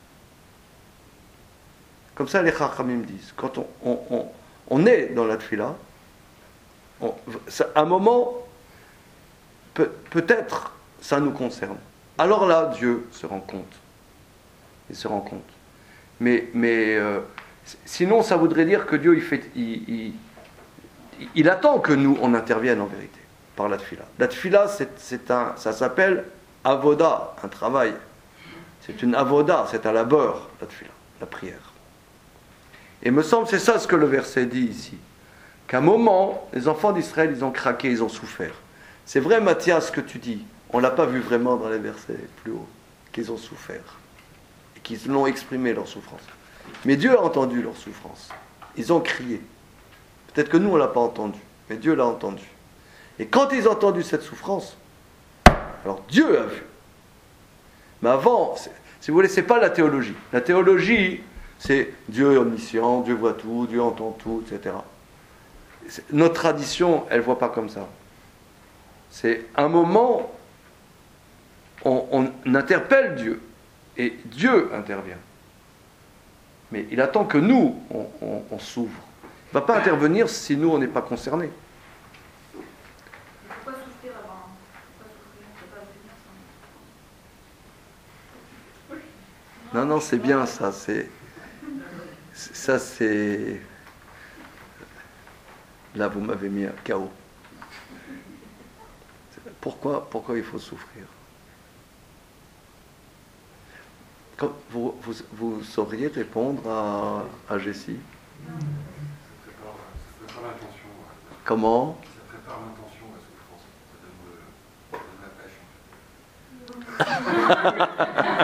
S1: Comme ça, les Chachamim me disent, quand on, on, on, on est dans la tfila, on, ça, à un moment, peut, peut-être, ça nous concerne. Alors là, Dieu se rend compte. Il se rend compte. Mais, mais euh, sinon, ça voudrait dire que Dieu, il, fait, il, il, il attend que nous, on intervienne en vérité, par la tfila. La tfila, c'est, c'est un, ça s'appelle avoda, un travail. C'est une avoda, c'est un labeur, la tfila, la prière. Et il me semble, c'est ça ce que le verset dit ici. Qu'à un moment, les enfants d'Israël, ils ont craqué, ils ont souffert. C'est vrai, Mathias, ce que tu dis. On ne l'a pas vu vraiment dans les versets plus hauts, qu'ils ont souffert. Et qu'ils l'ont exprimé, leur souffrance. Mais Dieu a entendu leur souffrance. Ils ont crié. Peut-être que nous, on ne l'a pas entendu. Mais Dieu l'a entendu. Et quand ils ont entendu cette souffrance, alors Dieu a vu. Mais avant, si vous voulez, ce n'est pas la théologie. La théologie, c'est Dieu est omniscient, Dieu voit tout, Dieu entend tout, et cetera. Notre tradition, elle ne voit pas comme ça. C'est un moment, on, on interpelle Dieu, et Dieu intervient. Mais il attend que nous, on, on, on s'ouvre. Il ne va pas intervenir si nous, on n'est pas concernés.
S5: Pourquoi souffrir avant? Pourquoi souffrir? C'est pas obligé, ça.
S1: Non, non, c'est bien ça. C'est, ça, c'est... Là, vous m'avez mis un chaos. Pourquoi, pourquoi il faut souffrir? Comme vous, vous, vous sauriez répondre à, à Jessie?
S2: Ça prépare, ça prépare l'intention. Ouais.
S1: Comment?
S2: Ça prépare l'intention, la souffrance. Ça donne, le, ça donne la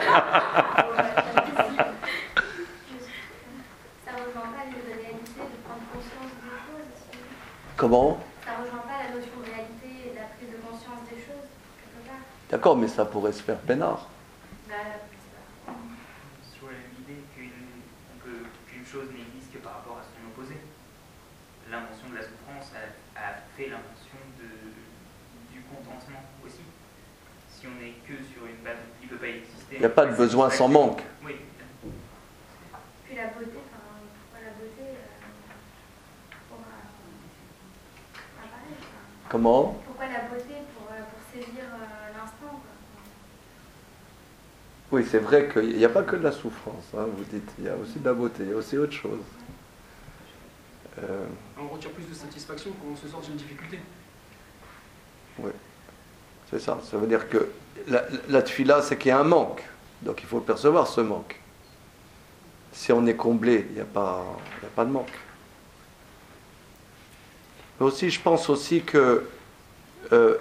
S2: pêche.
S5: Ça rejoint pas les réalités de prendre conscience des choses aussi.
S1: Comment?
S5: Ça rejoint pas la notion de réalité et de la prise de conscience des choses, quelque part.
S1: D'accord, mais ça pourrait se faire peinard.
S5: Bah,
S7: Sur l'idée qu'une, que, qu'une chose n'existe que par rapport à son opposé. L'invention de la souffrance a, a fait l'invention de, du contentement aussi. Si on n'est que sur une base, il ne peut pas exister.
S1: Il n'y a pas de besoin sans manque.
S7: Oui.
S5: puis la beauté, enfin, pourquoi la beauté euh, pour, euh, ah, pareil, enfin,
S1: Comment?
S5: pourquoi la beauté pour, euh, pour saisir euh, l'instant, quoi.
S1: Oui, c'est vrai qu'il n'y a pas que de la souffrance, hein, vous dites. Il y a aussi de la beauté, il y a aussi autre chose. Euh,
S8: On retire plus de satisfaction quand on se sort d'une difficulté.
S1: oui, c'est ça. Ça veut dire que la, la tfila, c'est qu'il y a un manque. Donc il faut percevoir ce manque. Si on est comblé, il n'y a pas, il n'y a pas de manque. Mais aussi, je pense aussi que euh,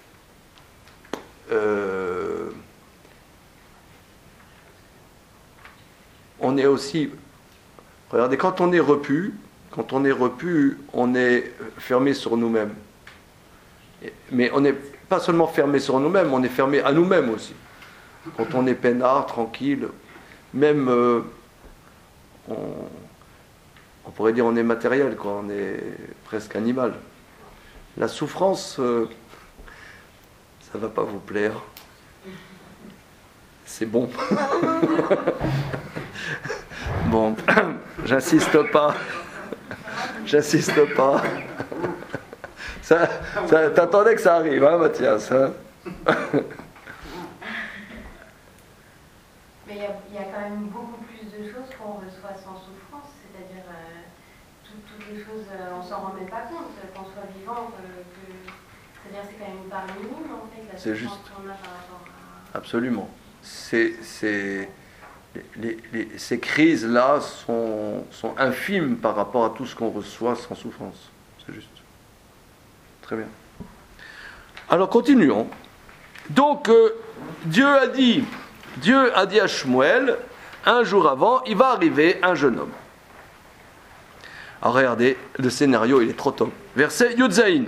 S1: euh, on est aussi, regardez, quand on est repu, quand on est repu, on est fermé sur nous-mêmes. Mais on n'est pas seulement fermé sur nous-mêmes, on est fermé à nous-mêmes aussi. Quand on est peinard, tranquille, même, euh, on, on pourrait dire on est matériel, quoi, on est presque animal. La souffrance, euh, ça ne va pas vous plaire. C'est bon. Bon, j'insiste pas. J'insiste pas. Ça, ça, t'attendais que ça arrive, hein, Mathias, hein?
S5: Mais il y, a, il y a quand même beaucoup plus de choses qu'on reçoit sans souffrance, c'est-à-dire euh, tout, toutes les choses, euh, on s'en rend même pas compte, qu'on soit vivant, euh, que, c'est-à-dire c'est quand même une part minime en fait, la
S1: C'est
S5: souffrance
S1: juste.
S5: qu'on a par rapport à...
S1: Absolument. C'est, c'est, les, les, ces crises-là sont, sont infimes par rapport à tout ce qu'on reçoit sans souffrance. C'est juste. Très bien. Alors continuons. Donc euh, Dieu a dit, Dieu a dit à Shmuel, un jour avant, il va arriver un jeune homme. Alors regardez, le scénario il est trop top. Verset Yudzaïn.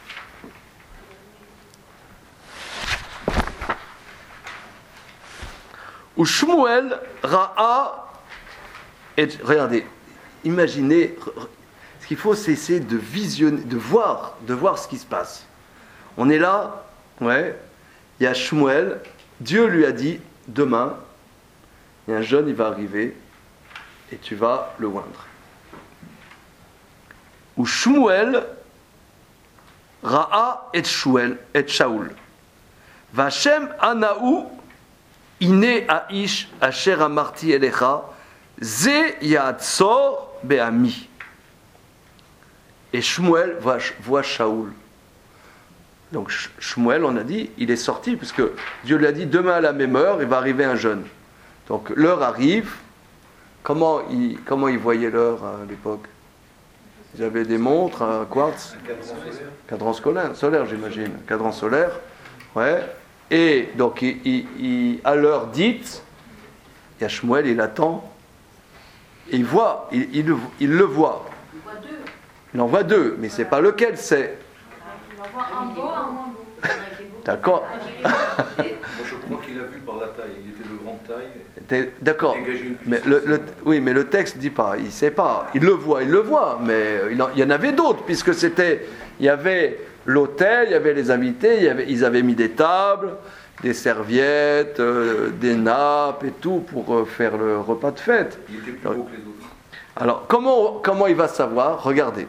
S1: Où Shmuel ra'a et regardez, imaginez, ce qu'il faut c'est essayer de visionner, de voir, de voir ce qui se passe. On est là, ouais, il y a Shmuel, Dieu lui a dit demain, il y a un jeune, il va arriver et tu vas le oindre. Où Shmuel ra'a et Shmuel et Shaoul. Vashem anaou Ine aish asher amarti elecha ze yatzor be'ami. Et Shmuel voit, voit Shaoul. Donc Shmuel, on a dit, il est sorti, puisque Dieu lui a dit, demain à la même heure, il va arriver un jeune. Donc l'heure arrive. Comment il, comment il voyait l'heure à l'époque? Ils avaient des montres, un quartz,
S4: Un cadran solaire.
S1: cadran solaire, solaire j'imagine, cadran solaire, ouais. Et donc, il, il, il, à l'heure dite, il y a Shmuel, il attend, et il voit, il, il, il le voit.
S6: Il voit deux.
S1: Il en voit deux, mais c'est pas lequel c'est.
S5: Il en voit un beau, un moins beau.
S1: D'accord.
S4: Moi, je crois qu'il a vu par la taille. Il était de grande taille.
S1: T'es- D'accord.
S4: Dégager une
S1: Mais
S4: puissance.
S1: le, le, oui, mais le texte dit pas, il sait pas. Il le voit, il le voit, mais il, en, il y en avait d'autres, puisque c'était, il y avait l'hôtel, il y avait les invités, il y avait, ils avaient mis des tables, des serviettes, euh, des nappes et tout pour euh, faire le repas de fête.
S4: Il était plus beau que les autres.
S1: Alors, comment, comment il va savoir? Regardez.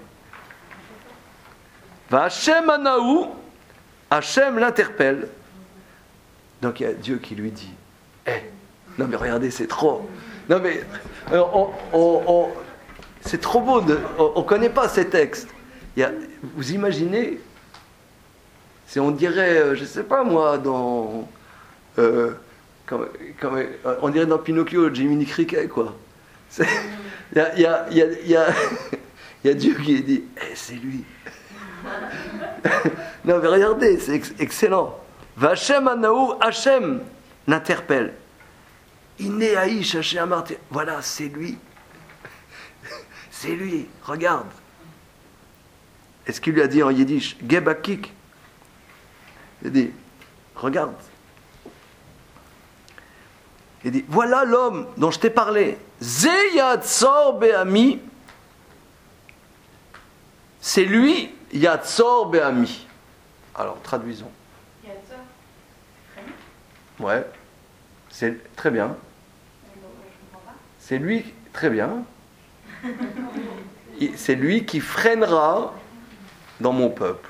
S1: Va Hachem Anaou, Hachem l'interpelle. Donc il y a Dieu qui lui dit, eh, non mais regardez, c'est trop. Non mais, euh, on, on, on- c'est trop beau, de, on ne connaît pas ces textes. Il y a, vous imaginez, si on dirait, euh, je ne sais pas moi, dans... euh, comme- comme- euh, on dirait dans Pinocchio, Jiminy Cricket, quoi. C'est- Il y a, il y, a, il y, a, il y, a, il y a Dieu qui dit, eh, c'est lui. Non mais regardez, c'est ex- excellent. Vachem Anaou, Hachem l'interpelle. Iné Aïch, Hachem Amarté. Voilà, c'est lui. C'est lui, regarde. Est-ce qu'il lui a dit en yiddish, Gebakik? Il a dit, regarde. Il dit, voilà l'homme dont je t'ai parlé. Zeyatzor Be'ami. C'est lui, Yatzor Be'ami. Alors, traduisons.
S5: Il y a ça.
S1: Ouais, c'est très bien.
S5: Je comprends pas.
S1: C'est lui, très bien. Il- C'est lui qui freinera dans mon peuple.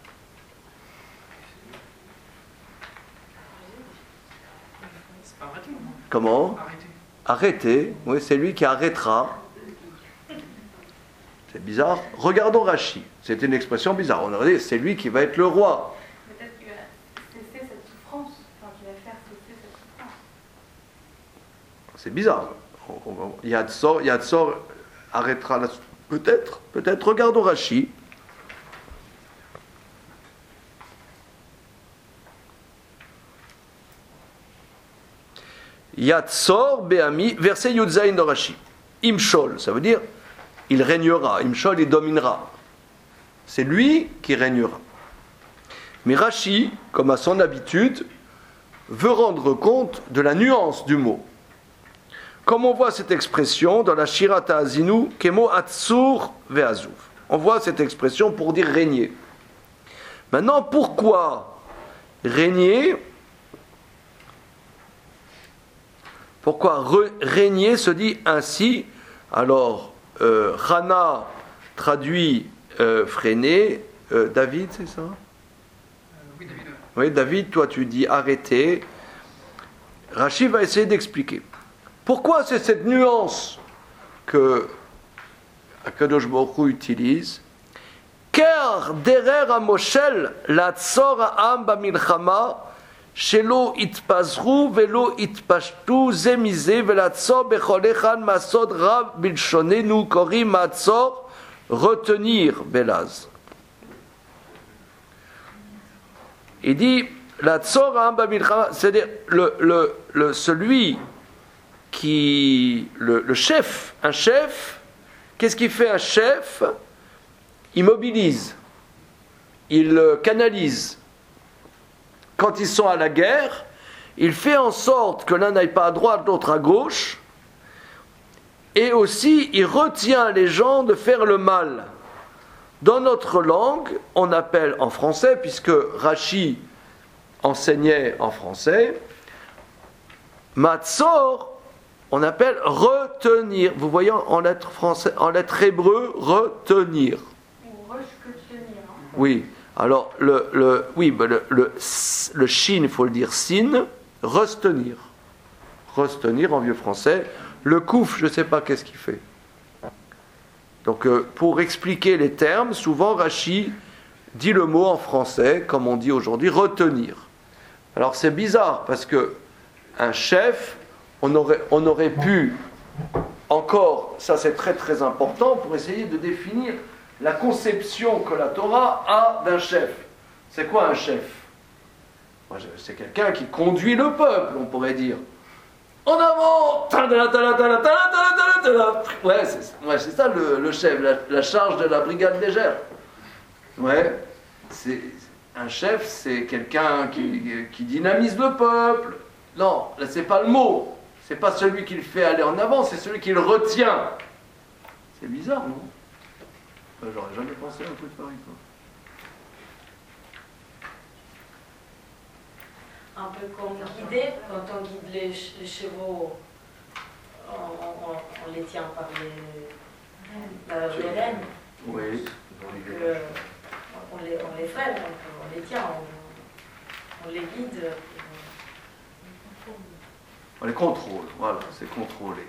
S8: C'est pas arrêté, non?
S1: Comment?
S8: Arrêté.
S1: Arrêtez. Oui, c'est lui qui arrêtera. C'est bizarre. Regardons Rachi. C'était une expression bizarre. On aurait dit, c'est lui qui va être le roi.
S5: Peut-être qu'il va cesser cette souffrance, enfin qu'il va faire cesser cette souffrance.
S1: C'est bizarre. On- on- Yatsor, Yatsor arrêtera la... Peut-être, peut-être. Regardons Rachi. Yatsor Be'ami, verset Yudzaïn de Rachi. Imshol, ça veut dire il régnera. Imshol, il dominera. C'est lui qui régnera. Mais Rachi, comme à son habitude, veut rendre compte de la nuance du mot. Comme on voit cette expression dans la Shirata Azinu, Kemo Atsur Ve'azuv. On voit cette expression pour dire régner. Maintenant, pourquoi régner? Pourquoi re- régner se dit ainsi? Alors, euh, Hana traduit euh, freiner. Euh, David, c'est ça?
S8: Euh, oui, David.
S1: Oui, David, toi tu dis arrêter. Rashi va essayer d'expliquer. Pourquoi c'est cette nuance que Akadosh Baruch Hu utilise? Ker derer hamoshel latzor ha'am bamilchama shelo itpazru velo itpashtu ze mize velatzor bechol echad masod rav bilshonenu korim matzor retenir belaz. Il dit latzor ha'am bamilchama, c'est-à-dire le, le, le, celui qui le, le chef, un chef, qu'est-ce qu'il fait un chef? Il mobilise, il canalise. Quand ils sont à la guerre, il fait en sorte que l'un n'aille pas à droite, l'autre à gauche, et aussi il retient les gens de faire le mal. Dans notre langue, on appelle en français, puisque Rashi enseignait en français, Matzor, on appelle retenir. Vous voyez en lettres français, en lettres hébreu, retenir.
S5: Ou rush que tenir. Hein.
S1: Oui. Alors le le oui ben le le, le shin, il faut le dire sin, retenir. Retenir en vieux français. Le kouf, je ne sais pas qu'est-ce qu'il fait. Donc euh, pour expliquer les termes, souvent Rashi dit le mot en français, comme on dit aujourd'hui, retenir. Alors c'est bizarre parce que un chef, on aurait, on aurait pu encore, ça c'est très très important pour essayer de définir la conception que la Torah a d'un chef. C'est quoi un chef? C'est quelqu'un qui conduit le peuple, on pourrait dire. En avant! Ouais, c'est ouais, ça le, le chef, la, la charge de la brigade légère. Ouais, c'est un chef, c'est quelqu'un qui, qui dynamise le peuple. Non, là c'est pas le mot. C'est pas celui qui le fait aller en avant, c'est celui qui le retient. C'est bizarre, non? Enfin, j'aurais jamais pensé à un truc pareil, quoi.
S6: Un peu comme guider, quand on guide les, ch- les chevaux, on, on- on les tient par les, la- les rênes.
S1: Oui.
S6: Donc, euh, on, les, on les freine, donc on les tient, on, on les guide.
S1: On les contrôle, voilà, c'est contrôlé.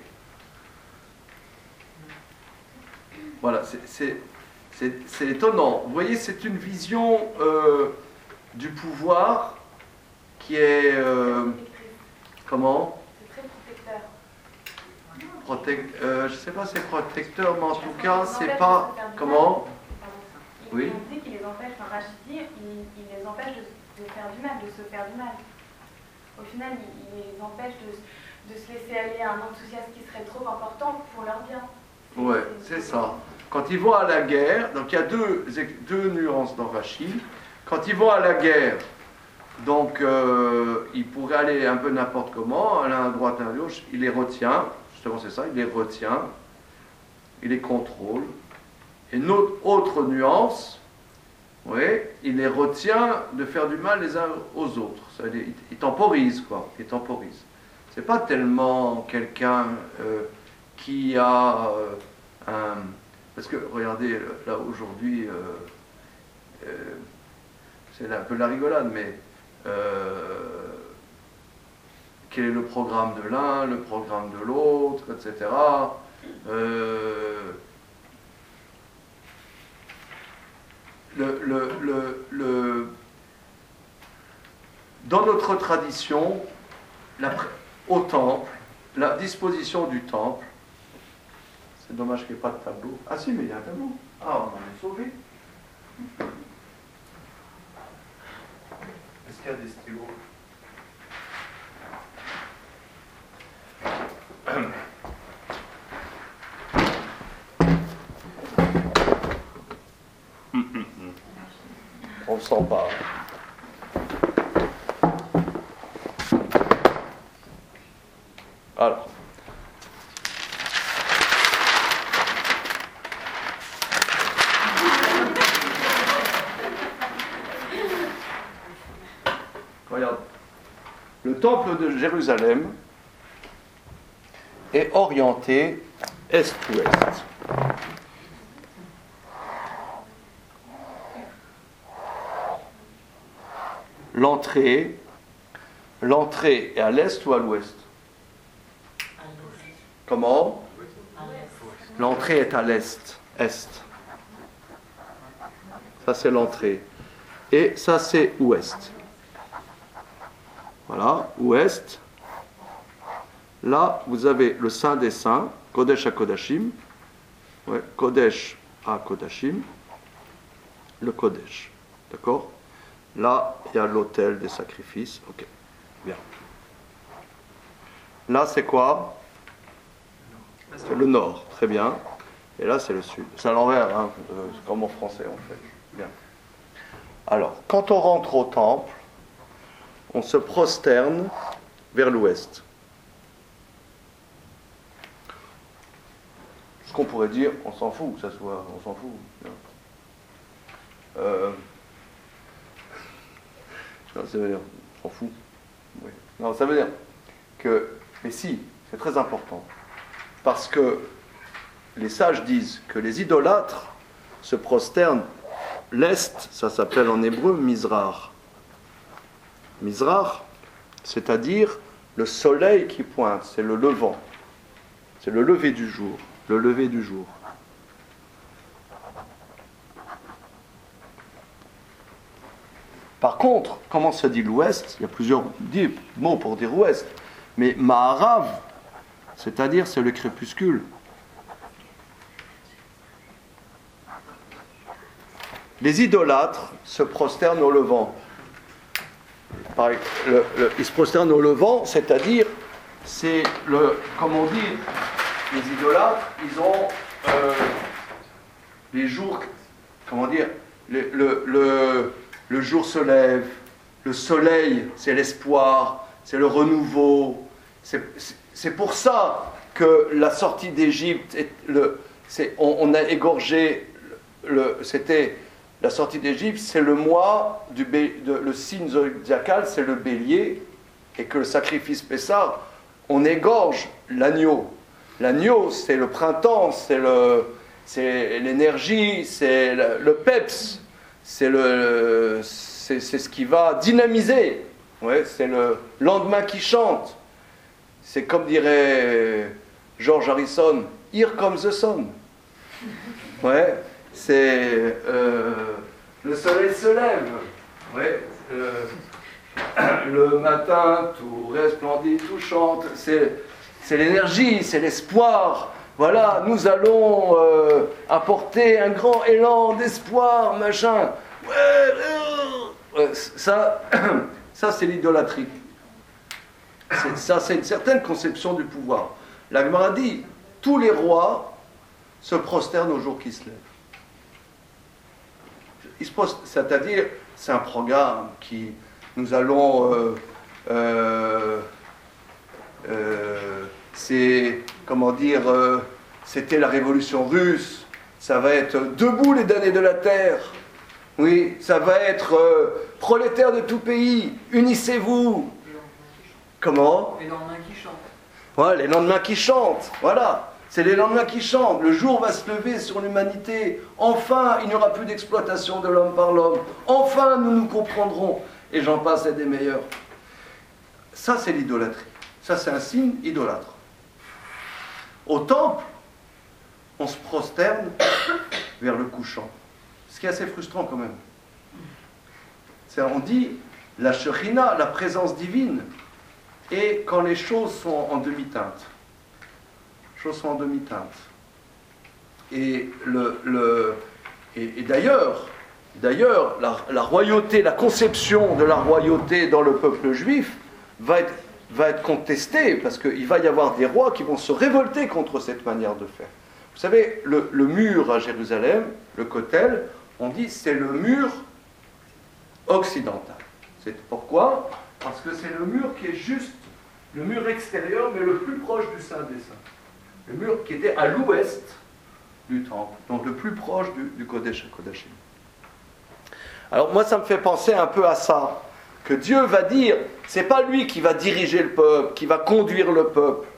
S1: Voilà, c'est, c'est, c'est, c'est étonnant. Vous voyez, c'est une vision euh, du pouvoir qui est... euh, comment?
S5: C'est très protecteur.
S1: Protect, euh, je ne sais pas si c'est protecteur, mais en tout cas,
S5: Ça
S1: c'est
S5: les empêche
S1: pas...
S5: de se faire du
S1: Comment?
S5: mal. Pardon.
S1: Oui.
S5: On dit qu'il les empêche, enfin Rachid dit, il, il les empêche de, de faire du mal, de se faire du mal. Au final, il, il les empêche de, de se laisser aller à un enthousiasme qui serait trop important pour leur bien.
S1: Ouais, c'est ça. Quand ils vont à la guerre, donc il y a deux, deux nuances dans Rashi. Quand ils vont à la guerre, donc euh, ils pourraient aller un peu n'importe comment, l'un à droite, l'un à gauche, il les retient, justement c'est ça, il les retient, il les contrôle. Et une autre, autre nuance, oui, il les retient de faire du mal les uns aux autres. Ça, il, il temporise, quoi, il temporise. C'est pas tellement quelqu'un euh, qui a euh, un... Parce que, regardez, là, aujourd'hui, euh, euh, c'est un peu la rigolade, mais euh, quel est le programme de l'un, le programme de l'autre, et cetera. Euh, le, le, le, le, dans notre tradition, la, au temple, la disposition du temple, c'est dommage qu'il n'y ait pas de tableau. Ah si, mais il y a un tableau. Ah, on en est sauvé. Est-ce qu'il y a des stylos? On ne sent pas. Alors. Regarde. Le temple de Jérusalem, est orienté est-ouest. L'entrée, l'entrée est à l'est ou à l'ouest? Comment? L'entrée est à l'est, est. Ça c'est l'entrée. Et ça c'est ouest. Voilà, ouest. Là, vous avez le Saint des Saints, Kodesh à Kodashim. Ouais, Kodesh à Kodashim. Le Kodesh. D'accord? Là, il y a l'autel des sacrifices. Ok, bien. Là, c'est quoi? C'est le nord, très bien. Et là, c'est le sud. C'est à l'envers, hein, euh, c'est comme en français, en fait. Bien. Alors, quand on rentre au temple, on se prosterne vers l'ouest. Ce qu'on pourrait dire, on s'en fout que ça soit, on s'en fout. Euh, ça veut dire, on s'en fout. Oui. Non, ça veut dire que, mais si, c'est très important. Parce que les sages disent que les idolâtres se prosternent l'est, ça s'appelle en hébreu Mizrach. Mizrach, c'est-à-dire le soleil qui pointe, c'est le levant. C'est le lever du jour. Le lever du jour. Par contre, comment se dit l'ouest? Il y a plusieurs mots pour dire ouest. Mais Maharav, c'est-à-dire c'est le crépuscule. Les idolâtres se prosternent au levant. Pareil, le, le, ils se prosternent au levant, c'est-à-dire, c'est le, comme on dit, les idolâtres, ils ont euh, les jours, comment dire, le, le, le, le jour se lève, le soleil, c'est l'espoir, c'est le renouveau. C'est, c'est pour ça que la sortie d'Égypte, est le, c'est, on, on a égorgé, le, c'était la sortie d'Égypte, c'est le mois, du bé, de, le signe zodiacal, c'est le bélier, et que le sacrifice Pessah, on égorge l'agneau. L'agneau, c'est le printemps, c'est, le, c'est l'énergie, c'est le, le peps, c'est, le, c'est, c'est ce qui va dynamiser. Ouais, c'est le lendemain qui chante. C'est comme dirait George Harrison, Here comes the sun. Ouais, c'est euh, le soleil se lève. Ouais, euh, le matin, tout resplendit, tout chante. C'est, c'est l'énergie, c'est l'espoir. Voilà, nous allons euh, apporter un grand élan d'espoir, machin. Ouais, euh, ça, ça, c'est l'idolâtrie. C'est, ça, c'est une certaine conception du pouvoir. La Gemara dit, tous les rois se prosternent au jour qui se lève. Ils se prosternent, c'est-à-dire, c'est un programme qui, nous allons, euh, euh, euh, c'est, comment dire, euh, c'était la révolution russe, ça va être debout les damnés de la terre. Oui, ça va être euh, prolétaires de tout pays, unissez-vous. Comment?
S8: Les lendemains qui chantent.
S1: Voilà, les lendemains qui chantent, voilà. C'est les lendemains qui chantent. Le jour va se lever sur l'humanité. Enfin, il n'y aura plus d'exploitation de l'homme par l'homme. Enfin, nous nous comprendrons. Et j'en passe et des meilleurs. Ça, c'est l'idolâtrie. Ça, c'est un signe idolâtre. Au temple, on se prosterne vers le couchant. Ce qui est assez frustrant quand même. C'est, on dit la Shekhinah, la présence divine, et quand les choses sont en demi-teinte. Les choses sont en demi-teinte. Et, le, le, et, et d'ailleurs, d'ailleurs la, la royauté, la conception de la royauté dans le peuple juif va être, va être contestée, parce qu'il va y avoir des rois qui vont se révolter contre cette manière de faire. Vous savez, le, le mur à Jérusalem, le Kotel, on dit c'est le mur occidental. C'est pourquoi? Parce que c'est le mur qui est juste, le mur extérieur, mais le plus proche du Saint des Saints. Le mur qui était à l'ouest du temple, donc le plus proche du, du Kodesh HaKodashim. Alors moi, ça me fait penser un peu à ça, que Dieu va dire, c'est pas lui qui va diriger le peuple, qui va conduire le peuple.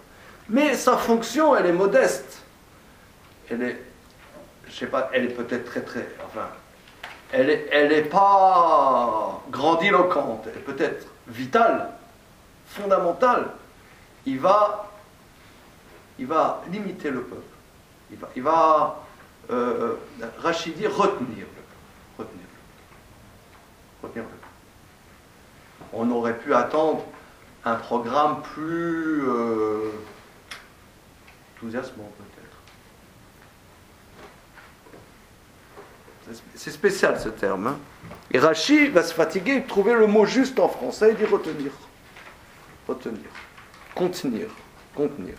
S1: Mais sa fonction, elle est modeste. Elle est, je sais pas, elle est peut-être très très, enfin, elle est, elle est pas grandiloquente, elle est peut-être vitale, fondamentale. Il va, il va limiter le peuple. Il va, il va euh, Rachid dit retenir le peuple, retenir le peuple, retenir le peuple. On aurait pu attendre un programme plus euh, enthousiasmant peut-être. C'est spécial ce terme. Hein. Et Rachid va se fatiguer de trouver le mot juste en français, il dit retenir. Retenir. Contenir. Contenir.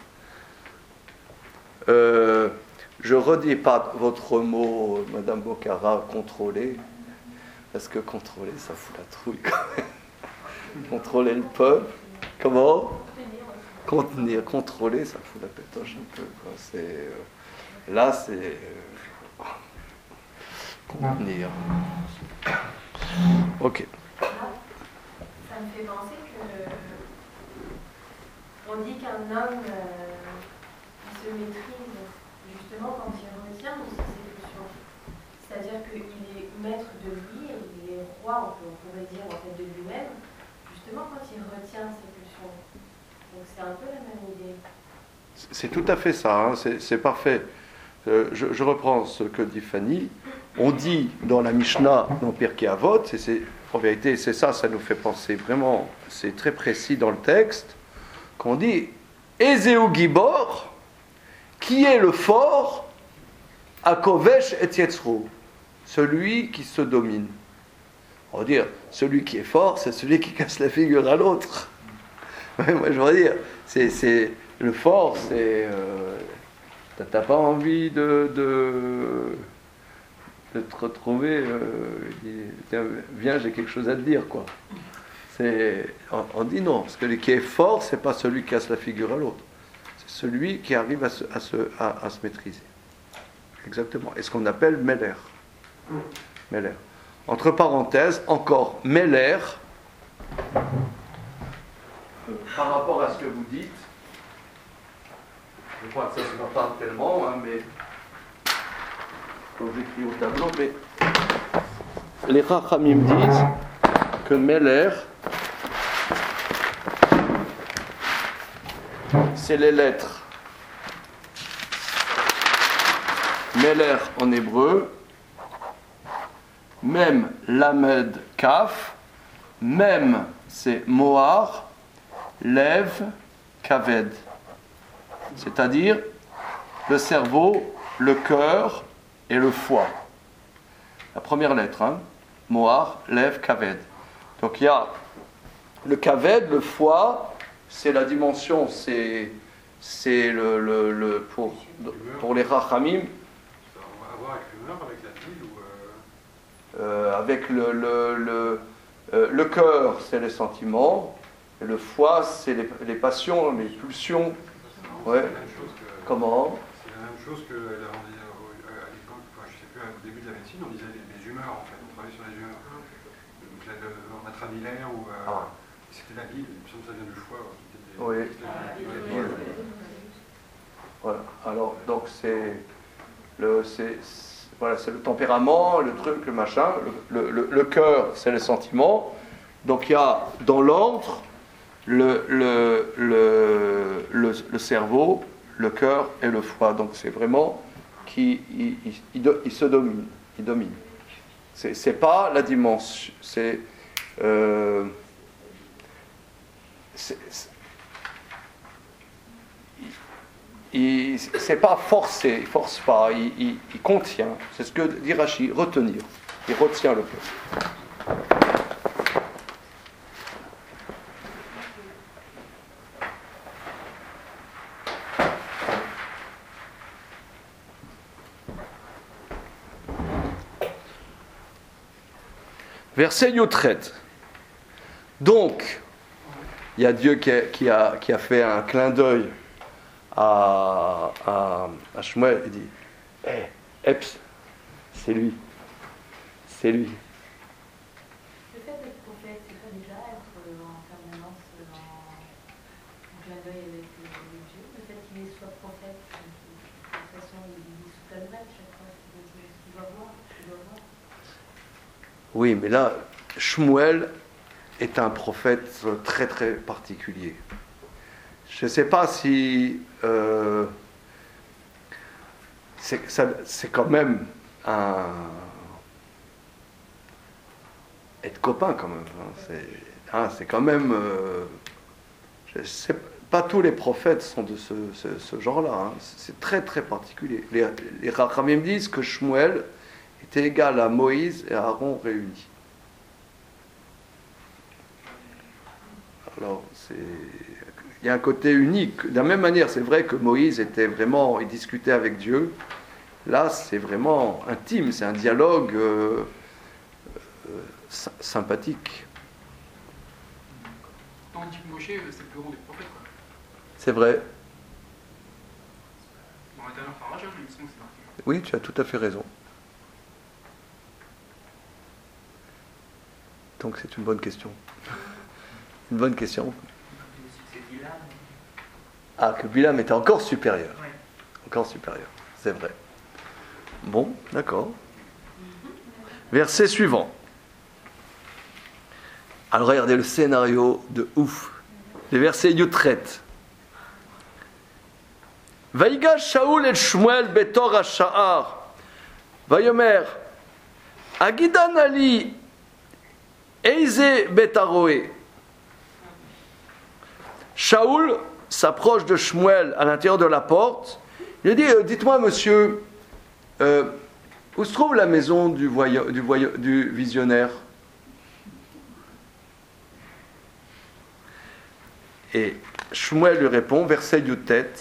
S1: Euh, je ne redis pas votre mot, Madame Bocara, contrôler, parce que contrôler, ça fout la trouille quand même. Contrôler le peuple. Comment ? Contenir, contrôler, ça fout la pétoche un peu. Quoi. C'est, euh, là, c'est euh, contenir. Ok.
S5: Ça me fait penser que on dit qu'un homme euh, il se maîtrise justement quand il retient aussi ses pulsions. C'est-à-dire qu'il est maître de lui, et il est roi, on pourrait dire, en fait, de lui-même, justement quand il retient ses pulsions. Donc c'est un peu la même idée.
S1: C'est tout à fait ça, hein, c'est, c'est parfait. Euh, je, je reprends ce que dit Fanny. On dit dans la Mishnah, dans Pirkei Avot, et c'est, en vérité, c'est ça, ça nous fait penser vraiment, c'est très précis dans le texte, qu'on dit Ezeu Gibor, qui est le fort, Akovesh et Yetzro, celui qui se domine. On va dire, celui qui est fort, c'est celui qui casse la figure à l'autre. Ouais, moi, je veux dire, c'est, c'est, le fort, c'est. Euh, t'as, t'as pas envie de, de, de te retrouver. Euh, tiens, viens, j'ai quelque chose à te dire, quoi. C'est, on, on dit non, parce que le qui est fort, c'est pas celui qui casse la figure à l'autre. C'est celui qui arrive à se, à se, à, à se maîtriser. Exactement. Et ce qu'on appelle Meller. Meller. Entre parenthèses, encore Meller. Par rapport à ce que vous dites, je crois que ça ne se voit pas tellement, hein, mais comme j'écris au tableau, mais les Chachamim disent que Meller, c'est les lettres. Meller en hébreu, même Lamed Kaf, même c'est Mohar, Lev, Kaved, c'est-à-dire le cerveau, le cœur et le foie. La première lettre, hein, Mohar, Lev, Kaved. Donc il y a le Kaved, le foie, c'est la dimension, c'est, c'est le, le, le pour, pour les Rachamim.
S2: Ça va avoir avec l'humeur, avec la ville ou euh...
S1: Euh, avec le, le, le, euh, le cœur, c'est les sentiments. Et le foie, c'est les, les passions, les pulsions. Ouais.
S2: C'est la même chose que,
S1: Comment ?
S2: c'est la même chose que la, on disait, à l'époque, enfin, je ne sais plus, au début de la médecine, on disait les, les humeurs, en fait. On travaillait sur les humeurs. Donc, là, le, le matramilaire, ou euh,
S1: Ah.
S2: c'était la bile, il me semble que ça vient du foie. Qui était,
S1: Oui.
S2: qui était-
S1: Oui. Voilà. Alors, donc, c'est le, c'est, c'est, voilà, c'est le tempérament, le truc, le machin. Le, le, le cœur, c'est les sentiments. Donc, il y a dans l'ordre le, le, le, le, le cerveau, le cœur et le foie. Donc, c'est vraiment qui il, il, il, il se domine. Il domine. C'est, c'est pas la dimension. C'est. Euh, c'est, c'est il, c'est pas forcé, il force pas, il, il, il contient. C'est ce que dit Rachid, retenir. Il retient le peuple. Verset Yotret. Donc, il y a Dieu qui a, qui a, qui a fait un clin d'œil à, à, à Shmuel et dit hé, hey, Eps, c'est lui. C'est lui.
S5: Le fait d'être prophète, c'est pas déjà être en permanence dans un clin d'œil avec Dieu, le fait chaque fois. Tu dois voir, tu dois voir.
S1: Oui, mais là, Shmuel est un prophète très très particulier. Je ne sais pas si euh, c'est, ça, c'est quand même un être copain quand même. Hein. C'est, hein, c'est quand même. Euh, je sais, pas tous les prophètes sont de ce, ce, ce genre-là. Hein. C'est très très particulier. Les, les Rachamim disent que Shmuel était égal à Moïse et à Aaron réunis. Alors, c'est, il y a un côté unique. De la même manière, c'est vrai que Moïse était vraiment, il discutait avec Dieu. Là, c'est vraiment intime, c'est un dialogue euh, euh, sy- sympathique.
S8: Tandis que Moshe, c'est le plus grand des prophètes, quoi.
S1: C'est vrai.
S8: Dans la dernière paragraphe, j'ai l'impression que c'est marqué.
S1: Oui, tu as tout à fait raison. Donc, c'est une bonne question. Une bonne question.
S7: C'est Bilam.
S1: Ah, que Bilam était encore supérieur.
S7: Ouais.
S1: Encore supérieur, c'est vrai. Bon, d'accord. Verset suivant. Alors regardez le scénario de ouf. Les versets Yutret. Vaïgash Shaoul et Shmuel betor hasha'ar. Vayomer. Agidan ali. Eize betaroé. Shaoul s'approche de Shmuel à l'intérieur de la porte. Il dit, euh, dites-moi monsieur, euh, où se trouve la maison du, voyeur, du, voyeur, du visionnaire? Et Shmuel lui répond, verset Yutet,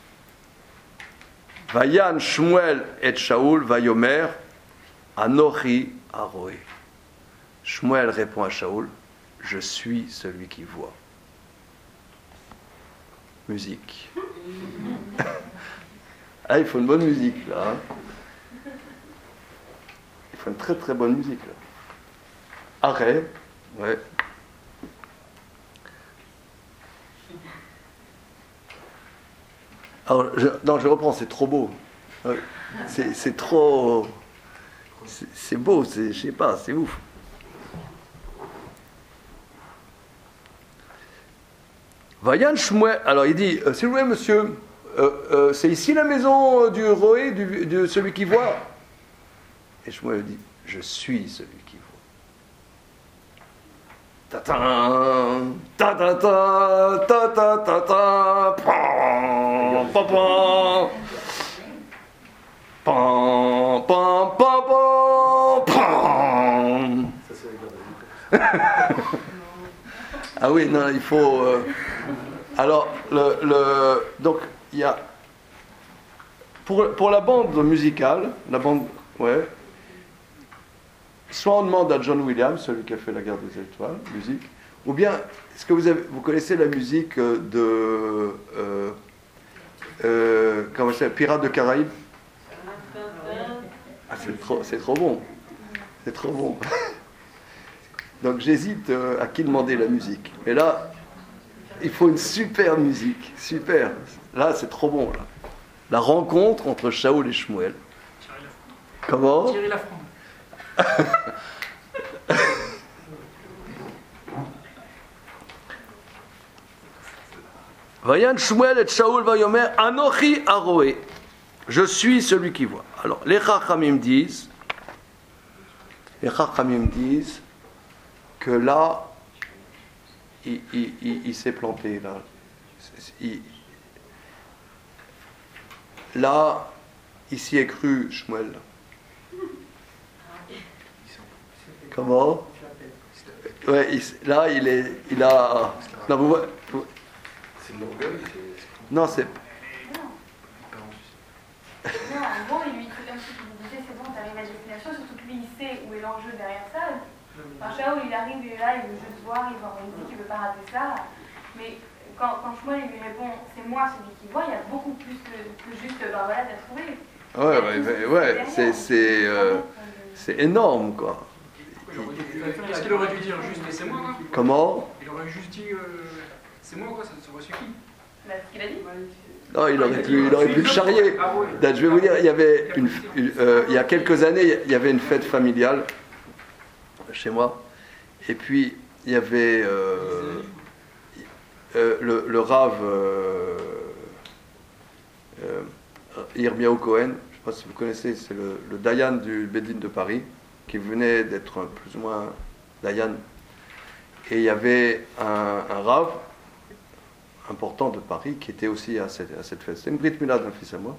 S1: Vayan Shmuel et Shaoul vayomer Anochi aroé. Shmuel répond à Shaoul, je suis celui qui voit. Musique. Ah, il faut une bonne musique là. Hein. Il faut une très très bonne musique là. Arrêt, ouais. Alors, je, non, je reprends, c'est trop beau. C'est, c'est trop. C'est, c'est beau, c'est, je sais pas, c'est ouf. Vayan Shmuel. Alors il dit, euh, s'il vous plaît, monsieur, euh, euh, c'est ici la maison du Roé, du, de celui qui voit. Et Shmuel dit, je suis celui qui voit. Ta-ta, ta-ta-ta, ta-ta-ta-ta, pam, pam, pam, pam, pam, pam, pam.
S4: Ça, c'est avec la
S1: Ah oui, non, il faut. Euh, alors, le, le, donc, il y a. Pour, pour la bande musicale, la bande. Ouais. Soit on demande à John Williams, celui qui a fait La Guerre des Étoiles, musique, ou bien, est-ce que vous, avez, vous connaissez la musique de. Euh, euh, comment ça s'appelle, Pirates de Caraïbes? Ah, c'est trop, c'est trop bon. C'est trop bon. Donc j'hésite euh, à qui demander la musique. Mais là, il faut une super musique. Super. Là, c'est trop bon. Là. La rencontre entre Shaoul et Shmuel. Comment?
S8: Thierry Lafronde.
S1: Vayan Shmuel et Shaoul vayomer Anochi aroé. Je suis celui qui voit. Alors, les Chachamim disent, les Chachamim disent que là, il, il, il, il s'est planté. Là, il, là, il s'y est cru, Shmuel. Comment? Ouais, il, là, il est, il a. Non, vous, vous,
S4: C'est de l'orgueil.
S1: non, c'est.
S5: Non, en gros, il lui comme si il disait c'est bon, t'arrives à destination, surtout que lui il sait où est l'enjeu derrière ça. Enfin, Shaoul il arrive, il est là, il veut juste voir, il va il dit qu'il veut pas rater ça. Mais quand, quand Shmuel lui répond c'est moi celui qui voit, il y a beaucoup plus que, que juste ben voilà, t'as trouvé.
S1: Ouais, ouais, ouais, ouais, c'est, c'est, euh, c'est énorme, quoi.
S8: Est-ce qu'il aurait dû dire juste c'est moi, quoi?
S1: Comment?
S8: Il aurait juste dit euh, c'est moi, quoi, ça, ça aurait suffi.
S9: Bah, ce qu'il a dit.
S1: Non, il aurait pu, il aurait pu le charrier. Je vais vous dire, il y avait une, une, euh, il y a quelques années, il y avait une fête familiale chez moi. Et puis, il y avait euh, euh, le, le Rav euh, euh, Yirmiyahu Cohen, je ne sais pas si vous connaissez, c'est le, le Dayan du Bédine de Paris, qui venait d'être plus ou moins Dayan. Et il y avait un, un Rav important de Paris qui était aussi à cette, à cette fête. C'était une Brit Mila d'un fils à moi.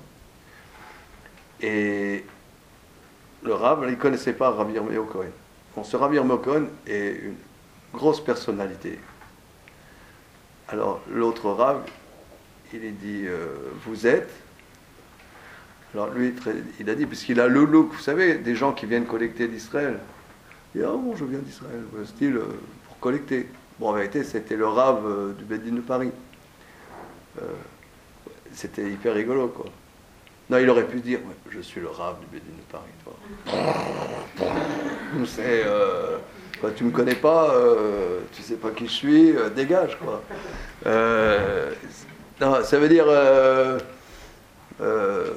S1: Et le Rav, il ne connaissait pas Rav Yirmiyahu Cohen. Bon, ce Rav Yirmiyahu Cohen est une grosse personnalité. Alors l'autre Rav, il a dit euh, vous êtes. Alors lui, très, il a dit, puisqu'il a le look, vous savez, des gens qui viennent collecter d'Israël. Il dit ah bon, je viens d'Israël, style euh, pour collecter. Bon, en vérité, c'était le Rav euh, du Bédine de Paris. Euh, c'était hyper rigolo, quoi. Non, il aurait pu dire ouais, je suis le Rav du Bédine de Paris. C'est, euh, quoi, tu me connais pas, euh, tu sais pas qui je suis, euh, dégage, quoi. Euh, non, ça veut dire. Euh, euh,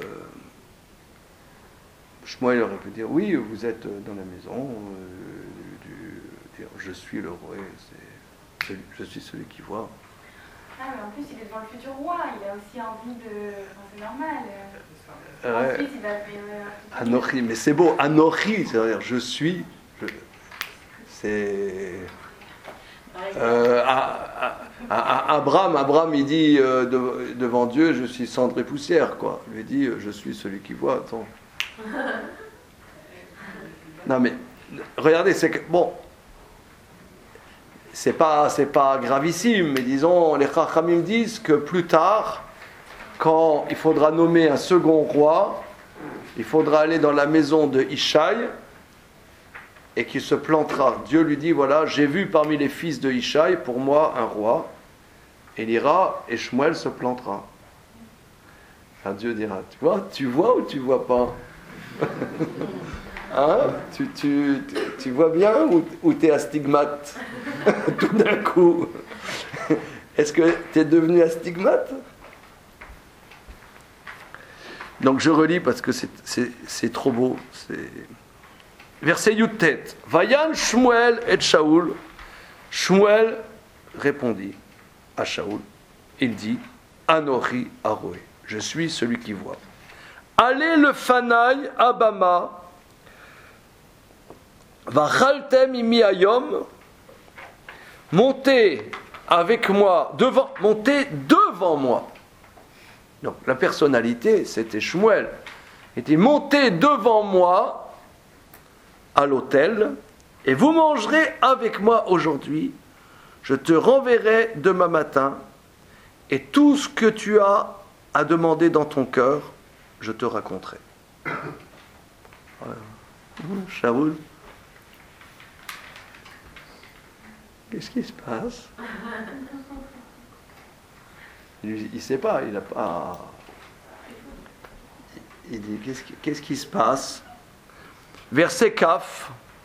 S1: Moi, il aurait pu dire oui, vous êtes dans la maison. Euh, du, dire, je suis le roi, c'est, celui, je suis celui qui voit.
S9: Ah, mais en plus, il est devant le futur roi, il a aussi envie de. Enfin, c'est normal.
S1: Euh,
S9: Ensuite, il va faire.
S1: Anochi, mais c'est beau, Anochi, c'est-à-dire je suis. Je, c'est. Euh, à, à, à, Abraham, Abraham, il dit euh, de, devant Dieu, je suis cendre et poussière, quoi. Il lui dit, je suis celui qui voit. Attends. Non mais regardez, c'est que bon, c'est pas c'est pas gravissime, mais disons les Chachamim disent que plus tard, quand il faudra nommer un second roi, il faudra aller dans la maison de Ishaï et qu'il se plantera. Dieu lui dit voilà, j'ai vu parmi les fils de Ishaï pour moi un roi. Il ira et Shmuel se plantera. Alors Dieu dira tu vois, tu vois ou tu vois pas? Hein tu, tu, tu, tu vois bien ou, ou tu es astigmate tout d'un coup? Est-ce que tu es devenu astigmate? Donc je relis parce que c'est, c'est, c'est trop beau. C'est... Verset Yuttet. Vayan Shmuel et Shaoul. Shmuel répondit à Shaoul. Il dit Anochi Aroé. Je suis celui qui voit. Allez le Fanaï Abama, Vachaltem imi ayom, montez avec moi, devant, montez devant moi. Donc la personnalité, c'était Shmuel. Il dit montez devant moi à l'autel, et vous mangerez avec moi aujourd'hui. Je te renverrai demain matin, et tout ce que tu as à demander dans ton cœur, je te raconterai. Voilà. Shaoul, qu'est-ce qui se passe? Il ne sait pas, il n'a pas. Il dit qu'est-ce qui, qu'est-ce qui se passe? Verset Kaf.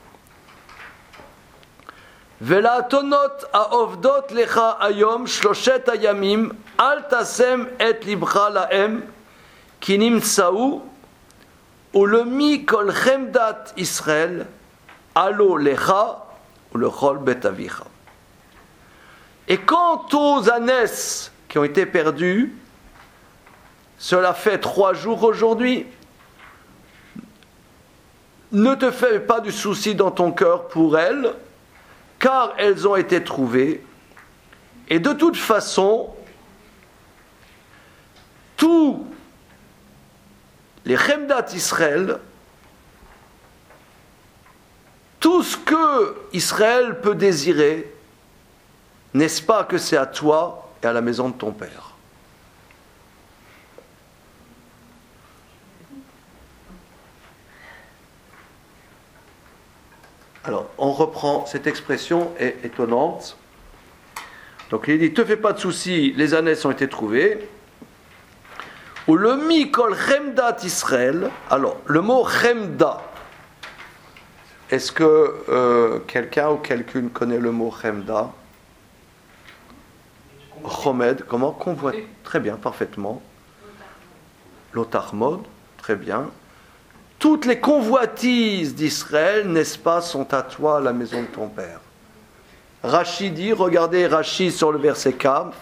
S1: Velatonot haovdot lecha ayom shloshet ayamim al tasem et libcha lahem ki nimtsaou ulemi kol chemdat Israël alo lecha ulechol bet avicha. Et quant aux ânesses qui ont été perdues, cela fait trois jours aujourd'hui. Ne te fais pas du souci dans ton cœur pour elles, car elles ont été trouvées. Et de toute façon, tous les Chemdat Israël, tout ce que Israël peut désirer, n'est-ce pas que c'est à toi et à la maison de ton père? Alors, on reprend, cette expression est étonnante. Donc, il dit, ne te fais pas de soucis, les ânesses ont été trouvées. Ou le mikol chemdat Israël. Alors, le mot chemda, est-ce que euh, quelqu'un ou quelqu'une connaît le mot chemda? Chomed, comment convoiter? Très bien, parfaitement. L'otarmod, très bien. Toutes les convoitises d'Israël, n'est-ce pas, sont à toi, la maison de ton père. Rachi dit, regardez Rachi sur le verset quatre.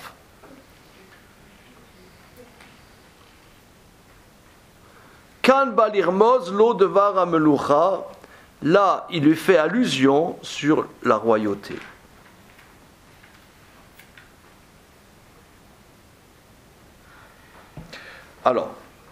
S1: Kan balirmoz lo devar amelucha. Là, il lui fait allusion sur la royauté. Alors,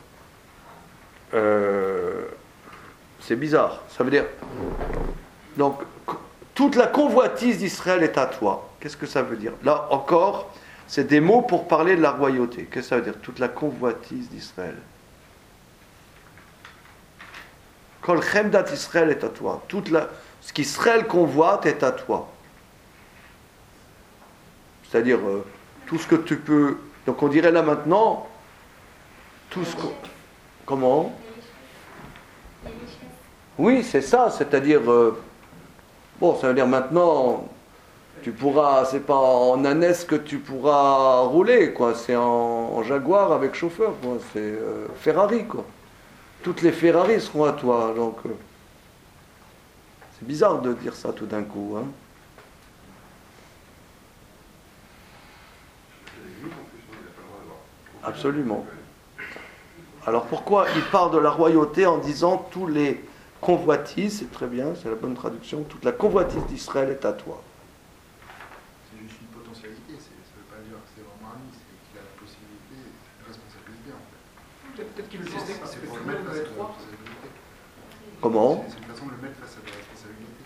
S1: euh, c'est bizarre. Ça veut dire, donc, toute la convoitise d'Israël est à toi. Qu'est-ce que ça veut dire? Là encore, c'est des mots pour parler de la royauté. Qu'est-ce que ça veut dire? Toute la convoitise d'Israël. Kol chemdat Israël est à toi. Toute la, ce qu'Israël convoite est à toi. C'est-à-dire, euh, tout ce que tu peux... Donc on dirait là maintenant, tout ce que... Comment? Oui, c'est ça, c'est-à-dire... Euh, bon, ça veut dire maintenant, tu pourras... C'est pas en ânesse que tu pourras rouler, quoi. C'est en, en Jaguar avec chauffeur, quoi. C'est euh, Ferrari, quoi. Toutes les Ferrari seront à toi, donc... Euh, c'est bizarre de dire ça tout d'un coup, hein. Absolument. Alors pourquoi il parle de la royauté en disant tous les convoitises, c'est très bien, c'est la bonne traduction, toute la convoitise d'Israël est à toi.
S3: C'est juste une potentialité, c'est, ça ne veut pas dire que c'est vraiment un lit, c'est qu'il a la possibilité, la responsabilité en fait.
S8: Peut-être, peut-être qu'il veut le tester parce
S3: C'est
S8: que
S3: pour
S8: tout
S3: le
S8: le monde
S3: mettre
S8: peut
S3: face
S8: être
S3: à la
S8: roi.
S3: responsabilité.
S1: Comment?
S3: C'est, c'est une façon de le mettre face à la responsabilité.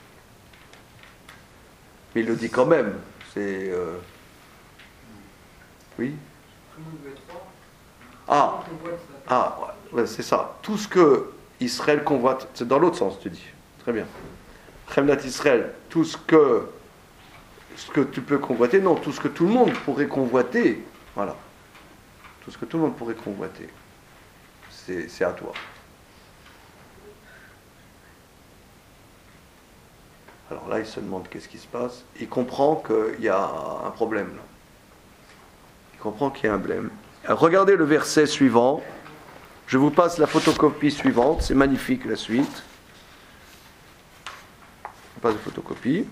S1: Mais il le dit quand même. C'est... Euh... Oui?
S8: Tout le monde veut être roi.
S1: Ah,
S8: Tout le monde convoite ça.
S1: ah ouais, ouais, c'est ça. Tout ce que Israël convoite, c'est dans l'autre sens, tu dis. Très bien. Chemdat Israël, tout ce que, ce que tu peux convoiter, non, tout ce que tout le monde pourrait convoiter, voilà. Tout ce que tout le monde pourrait convoiter, c'est, c'est à toi. Alors là, il se demande qu'est-ce qui se passe. Il comprend qu'il y a un problème là. Il comprend qu'il y a un problème. Regardez le verset suivant. Je vous passe la photocopie suivante. C'est magnifique la suite. Je passe la photocopie.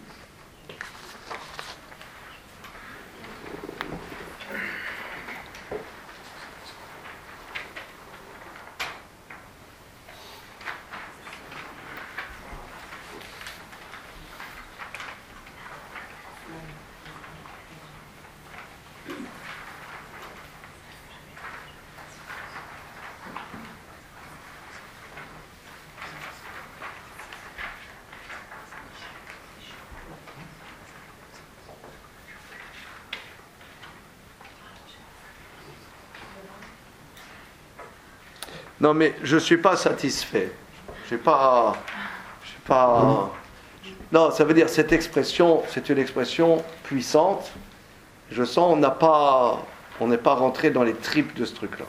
S1: Non, mais je ne suis pas satisfait. Je ne pas, je suis pas. Non, ça veut dire cette expression, c'est une expression puissante. Je sens on n'a pas, on n'est pas rentré dans les tripes de ce truc-là.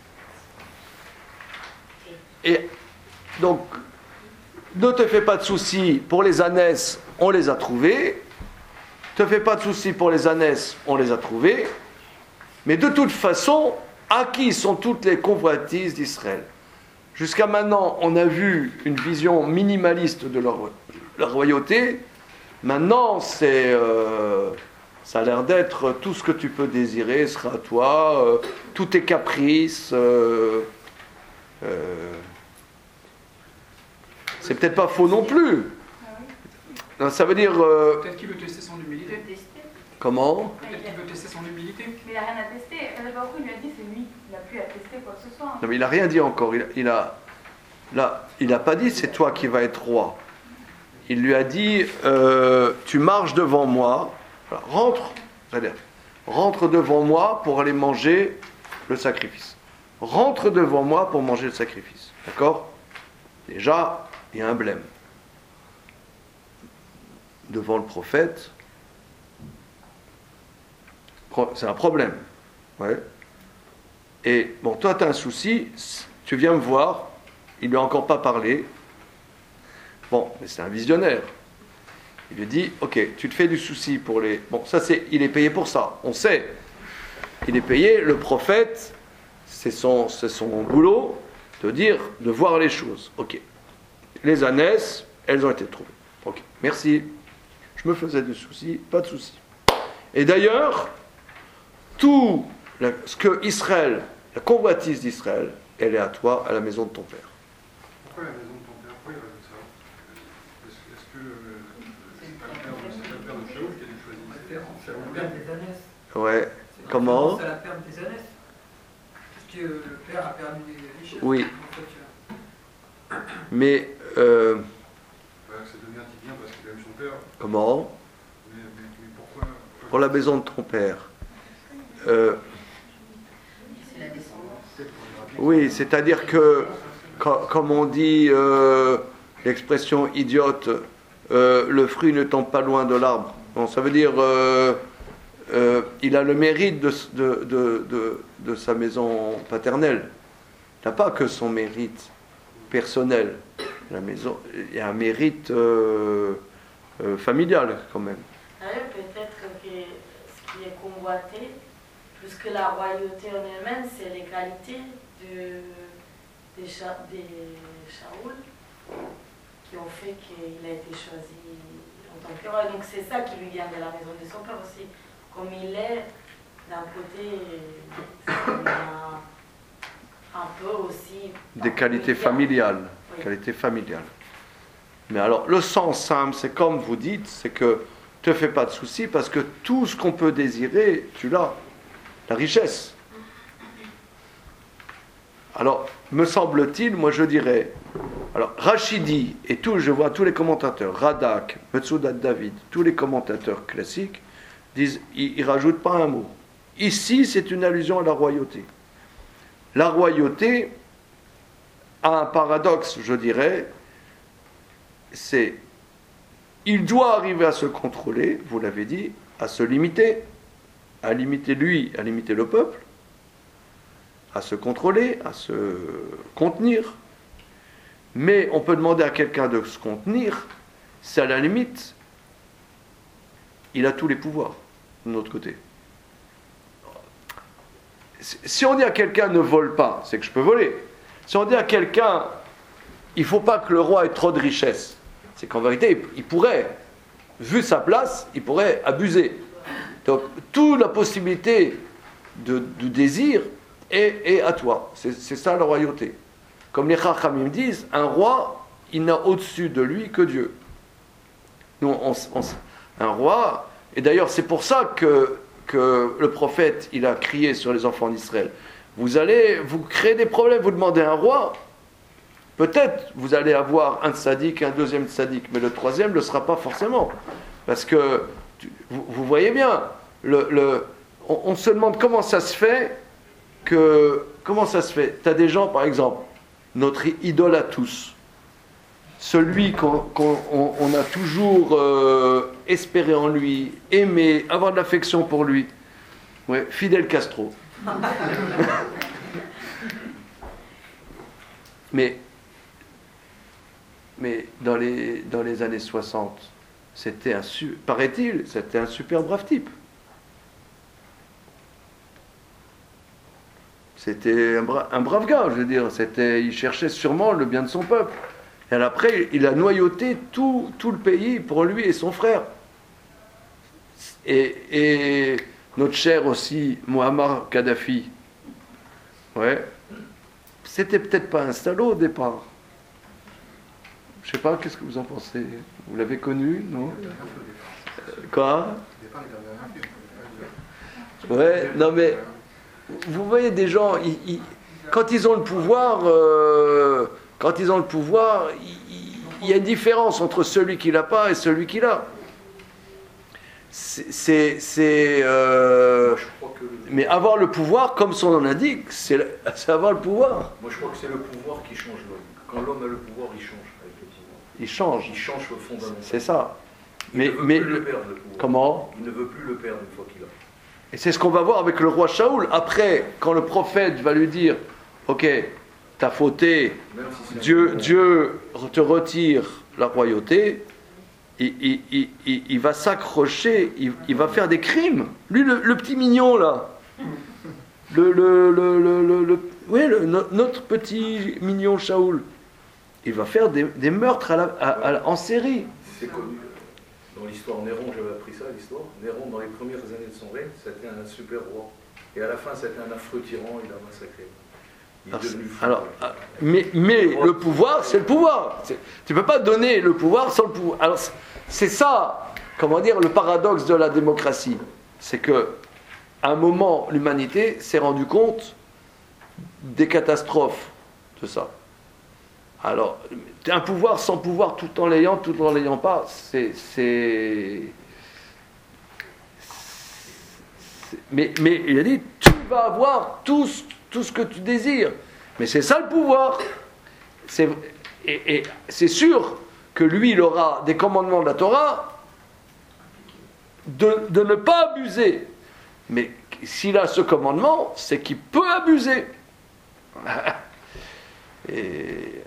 S1: Et donc, ne te fais pas de soucis pour les ânesses, on les a trouvés. Ne te fais pas de soucis pour les ânesses, on les a trouvés. Mais de toute façon, à qui sont toutes les convoitises d'Israël? Jusqu'à maintenant, on a vu une vision minimaliste de leur, leur royauté. Maintenant, c'est, euh, ça a l'air d'être tout ce que tu peux désirer sera à toi, euh, tous tes caprices. Euh, euh, c'est peut-être pas faux non plus. Non, ça veut dire. Euh,
S8: Peut-être qu'il veut tester son humilité.
S1: comment?
S8: Peut-être qu'il veut tester son humilité.
S9: Mais il n'a rien à tester. Le Baruch lui a dit c'est lui. Il n'a plus à tester quoi que ce soit.
S1: Non, mais il n'a rien dit encore. Il, il a, là, il n'a pas dit c'est toi qui vas être roi. Il lui a dit euh, tu marches devant moi, voilà, rentre, c'est-à-dire, rentre devant moi pour aller manger le sacrifice. Rentre devant moi pour manger le sacrifice. D'accord? Déjà, il y a un blême. Devant le prophète, c'est un problème. Ouais. Et bon, toi, tu as un souci, tu viens me voir, il ne lui a encore pas parlé. Bon, mais c'est un visionnaire. Il lui dit, ok, tu te fais du souci pour les... Bon, ça c'est, il est payé pour ça, on sait. Il est payé, le prophète, c'est son, c'est son boulot de dire, de voir les choses. Ok. Les ânesses, elles ont été trouvées. Ok, merci. Je me faisais du souci, pas de souci. Et d'ailleurs, tout la, ce que Israël, la convoitise d'Israël, elle est à toi, à la maison de ton père.
S2: Pourquoi la maison de ton père? Pourquoi il rajoute ça? Est-ce, est-ce que euh, c'est pas le père de, c'est pas le père de Shaoul qui a dû choisir?
S8: C'est la perte des ânesses.
S1: Ouais. Comment?
S8: C'est la perte des ânesses. Parce que le père a perdu des richesses.
S1: Oui.
S8: En fait,
S1: Mais, euh,
S2: Voilà, que ça devient bien parce qu'il aime son père.
S1: comment?
S2: Mais, mais, mais pourquoi, pourquoi
S1: Pour la maison de ton père. Euh,
S6: C'est la descendance.
S1: oui, c'est-à-dire que, quand- comme on dit euh, l'expression idiote, euh, le fruit ne tombe pas loin de l'arbre. Bon, ça veut dire, euh, euh, il a le mérite de, de, de, de, de sa maison paternelle. Il n'a pas que son mérite personnel. La maison, il y a un mérite euh, euh, familial quand même.
S6: D'ailleurs, peut-être que ce qui est convoité, plus que la royauté en elle-même, c'est les qualités de, des, Cha- des Shaoul qui ont fait qu'il a été choisi en tant que roi. Donc c'est ça qui lui vient de la maison de son père aussi. Comme il est, d'un côté, ça lui vient un peu aussi...
S1: Des qualités
S6: familiales.
S1: familiales.
S6: Oui.
S1: Qualités familiales. Mais alors, le sens simple, c'est comme vous dites, c'est que te fais pas de soucis parce que tout ce qu'on peut désirer, tu l'as. La richesse. Alors, me semble-t-il, moi je dirais, alors Rachidi et tout, je vois tous les commentateurs, Radak, Metsudat David, tous les commentateurs classiques disent, ils, ils rajoutent pas un mot. Ici, c'est une allusion à la royauté. La royauté a un paradoxe, je dirais, c'est, il doit arriver à se contrôler, vous l'avez dit, à se limiter, à limiter lui, à limiter le peuple, à se contrôler, à se contenir. Mais on peut demander à quelqu'un de se contenir, c'est à la limite, il a tous les pouvoirs, de notre côté. Si on dit à quelqu'un ne vole pas, c'est que je peux voler. Si on dit à quelqu'un, il ne faut pas que le roi ait trop de richesses, c'est qu'en vérité, il pourrait, vu sa place, il pourrait abuser. Donc, toute la possibilité de, de désir est, est à toi. C'est, c'est ça la royauté. Comme les Chachamim disent, un roi, il n'a au-dessus de lui que Dieu. Nous, on, on, un roi, et d'ailleurs c'est pour ça que, que le prophète, il a crié sur les enfants d'Israël. Vous allez, vous créez des problèmes, vous demandez un roi, peut-être vous allez avoir un tzaddik, un deuxième tzaddik, mais le troisième ne le sera pas forcément. Parce que, vous, vous voyez bien, le, le, on, on se demande comment ça se fait que, comment ça se fait. Tu as des gens, par exemple, notre idole à tous, celui qu'on, qu'on on, on a toujours euh, espéré en lui, aimé, avoir de l'affection pour lui, ouais, Fidel Castro. mais mais dans les, dans les années soixante, c'était un, paraît-il, c'était un super brave type. C'était un, bra, un brave gars, je veux dire. C'était, il cherchait sûrement le bien de son peuple. Et après, il a noyauté tout, tout le pays pour lui et son frère. Et, et notre cher aussi, Muammar Kadhafi, ouais, c'était peut-être pas un salaud au départ. Je sais pas, qu'est-ce que vous en pensez? Vous l'avez connu, non? Quoi? Ouais, non mais, vous voyez des gens, ils, ils, quand ils ont le pouvoir, euh, quand ils ont le pouvoir, il y a une différence entre celui qui l'a pas et celui qui l'a. C'est, c'est euh, mais avoir le pouvoir, comme son nom l'indique, c'est, c'est avoir le pouvoir.
S4: Moi, je crois que c'est le pouvoir qui change l'homme. Quand l'homme a le pouvoir, il change avec le pouvoir.
S1: Il change.
S4: Il change fondamentalement.
S1: C'est ça.
S4: Il
S1: mais,
S4: ne veut
S1: mais
S4: plus le perdre, le pouvoir.
S1: Comment?
S4: Il ne veut plus le perdre une fois qu'il a.
S1: Et c'est ce qu'on va voir avec le roi Shaoul. Après, quand le prophète va lui dire, ok, t'as fauté,
S4: Si
S1: Dieu, Dieu te retire la royauté, il, il, il, il, il va s'accrocher, il, il va faire des crimes. Lui, le, le petit mignon, là, le, le, le, le, le, le oui, le, notre petit mignon Shaoul, il va faire des, des meurtres à la, à, à, en série.
S4: C'est connu. Dans l'histoire Néron, j'avais appris ça, l'histoire. Néron, dans les premières années de son règne, c'était un super roi. Et à la fin, c'était un affreux tyran, il a massacré. Il est devenu fou.
S1: Alors, mais, mais le pouvoir, c'est le pouvoir. C'est, tu ne peux pas donner le pouvoir sans le pouvoir. Alors, c'est ça, comment dire, le paradoxe de la démocratie. C'est que, à un moment, l'humanité s'est rendue compte des catastrophes de ça. Alors, un pouvoir sans pouvoir, tout en l'ayant, tout en l'ayant pas, c'est... c'est... c'est... Mais, mais il a dit, tu vas avoir tout, tout ce que tu désires. Mais c'est ça le pouvoir. C'est, et, et c'est sûr que lui, il aura des commandements de la Torah de, de ne pas abuser. Mais s'il a ce commandement, c'est qu'il peut abuser. Et...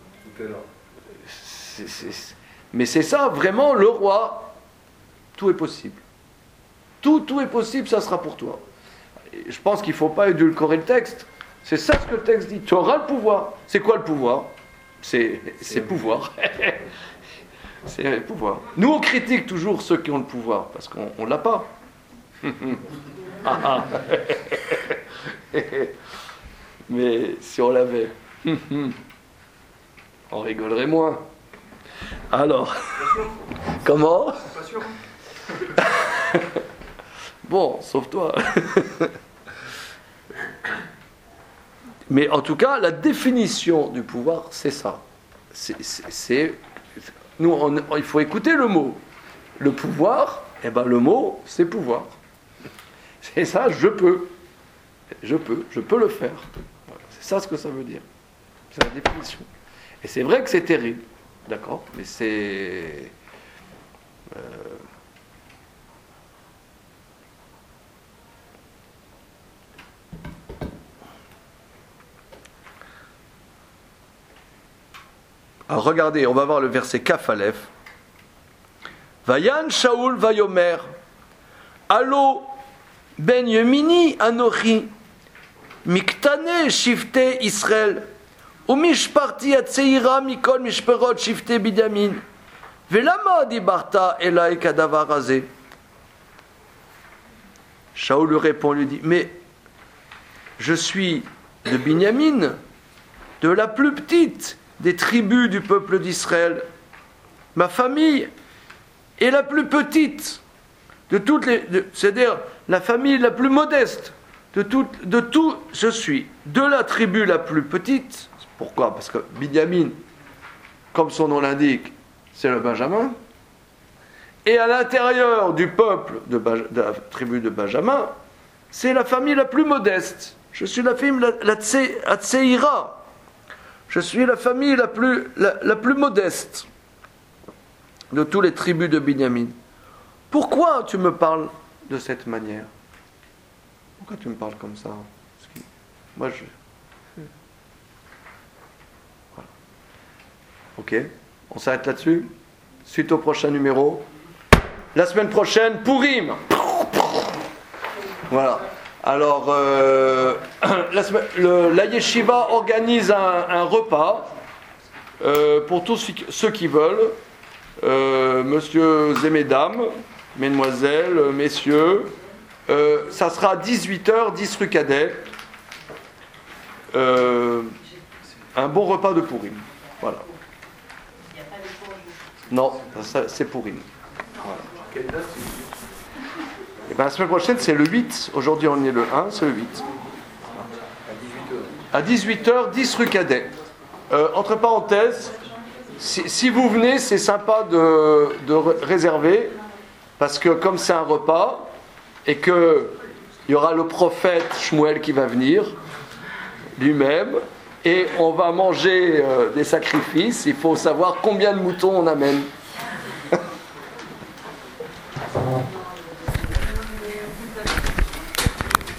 S1: C'est, c'est, mais c'est ça, vraiment, le roi, tout est possible. Tout, tout est possible, ça sera pour toi. Et je pense qu'il ne faut pas édulcorer le texte. C'est ça ce que le texte dit. Tu auras le pouvoir. C'est quoi le pouvoir ? C'est, c'est pouvoir. C'est le pouvoir. Nous, on critique toujours ceux qui ont le pouvoir, parce qu'on ne l'a pas. ah, ah. Mais si on l'avait... on rigolerait moins. Alors, comment ?
S8: Pas sûr.
S1: Bon, sauf toi. Mais en tout cas, la définition du pouvoir, c'est ça. C'est, c'est, c'est nous, on, on, il faut écouter le mot. Le pouvoir, eh ben, le mot, c'est pouvoir. C'est ça, je peux. Je peux, je peux le faire. Voilà, c'est ça ce que ça veut dire. C'est la définition. Et c'est vrai que c'est terrible, d'accord, mais c'est... Euh... Alors regardez, on va voir le verset Kaf Aleph. Vayan Shaoul Vayomer, Allo Ben Yemini Anochi, Miktane Shifte Israël. ומשפחתי הצעירה מכל משפחות שבטי בנימין ולמה דיברת אליי כדבר הזה? Shaoul lui répond, lui dit, mais je suis de Binyamin, de la plus petite des tribus du peuple d'Israël. Ma famille est la plus petite de toutes les, de, c'est-à-dire la famille la plus modeste de tout, de tout. Je suis de la tribu la plus petite. Pourquoi ? Parce que Binyamin, comme son nom l'indique, c'est le Benjamin. Et à l'intérieur du peuple de, Benj- de la tribu de Benjamin, c'est la famille la plus modeste. Je suis la famille la, la Tseira. Je suis la famille la plus, la, la plus modeste de toutes les tribus de Binyamin. Pourquoi tu me parles de cette manière ? Pourquoi tu me parles comme ça ? Parce que moi, je... Ok, on s'arrête là-dessus. Suite au prochain numéro. La semaine prochaine, Pourim. Voilà. Alors, euh, la, semaine, le, la Yeshiva organise un, un repas euh, pour tous ceux qui veulent. Euh, monsieur et mesdames, mesdemoiselles, messieurs. Euh, ça sera à dix-huit heures, dix rue Cadet. Euh, un bon repas de Pourim. Voilà. Non, ça, c'est Pourim. Voilà.
S4: Quelle date c'est ?
S1: Et bien, la semaine prochaine, c'est le huit. Aujourd'hui, on est le un, c'est le huit. À dix-huit heures, dix rue Cadet. Euh, entre parenthèses, si, si vous venez, c'est sympa de, de réserver, parce que comme c'est un repas, et qu'il y aura le prophète Shmuel qui va venir, lui-même, et on va manger euh, des sacrifices, il faut savoir combien de moutons on amène.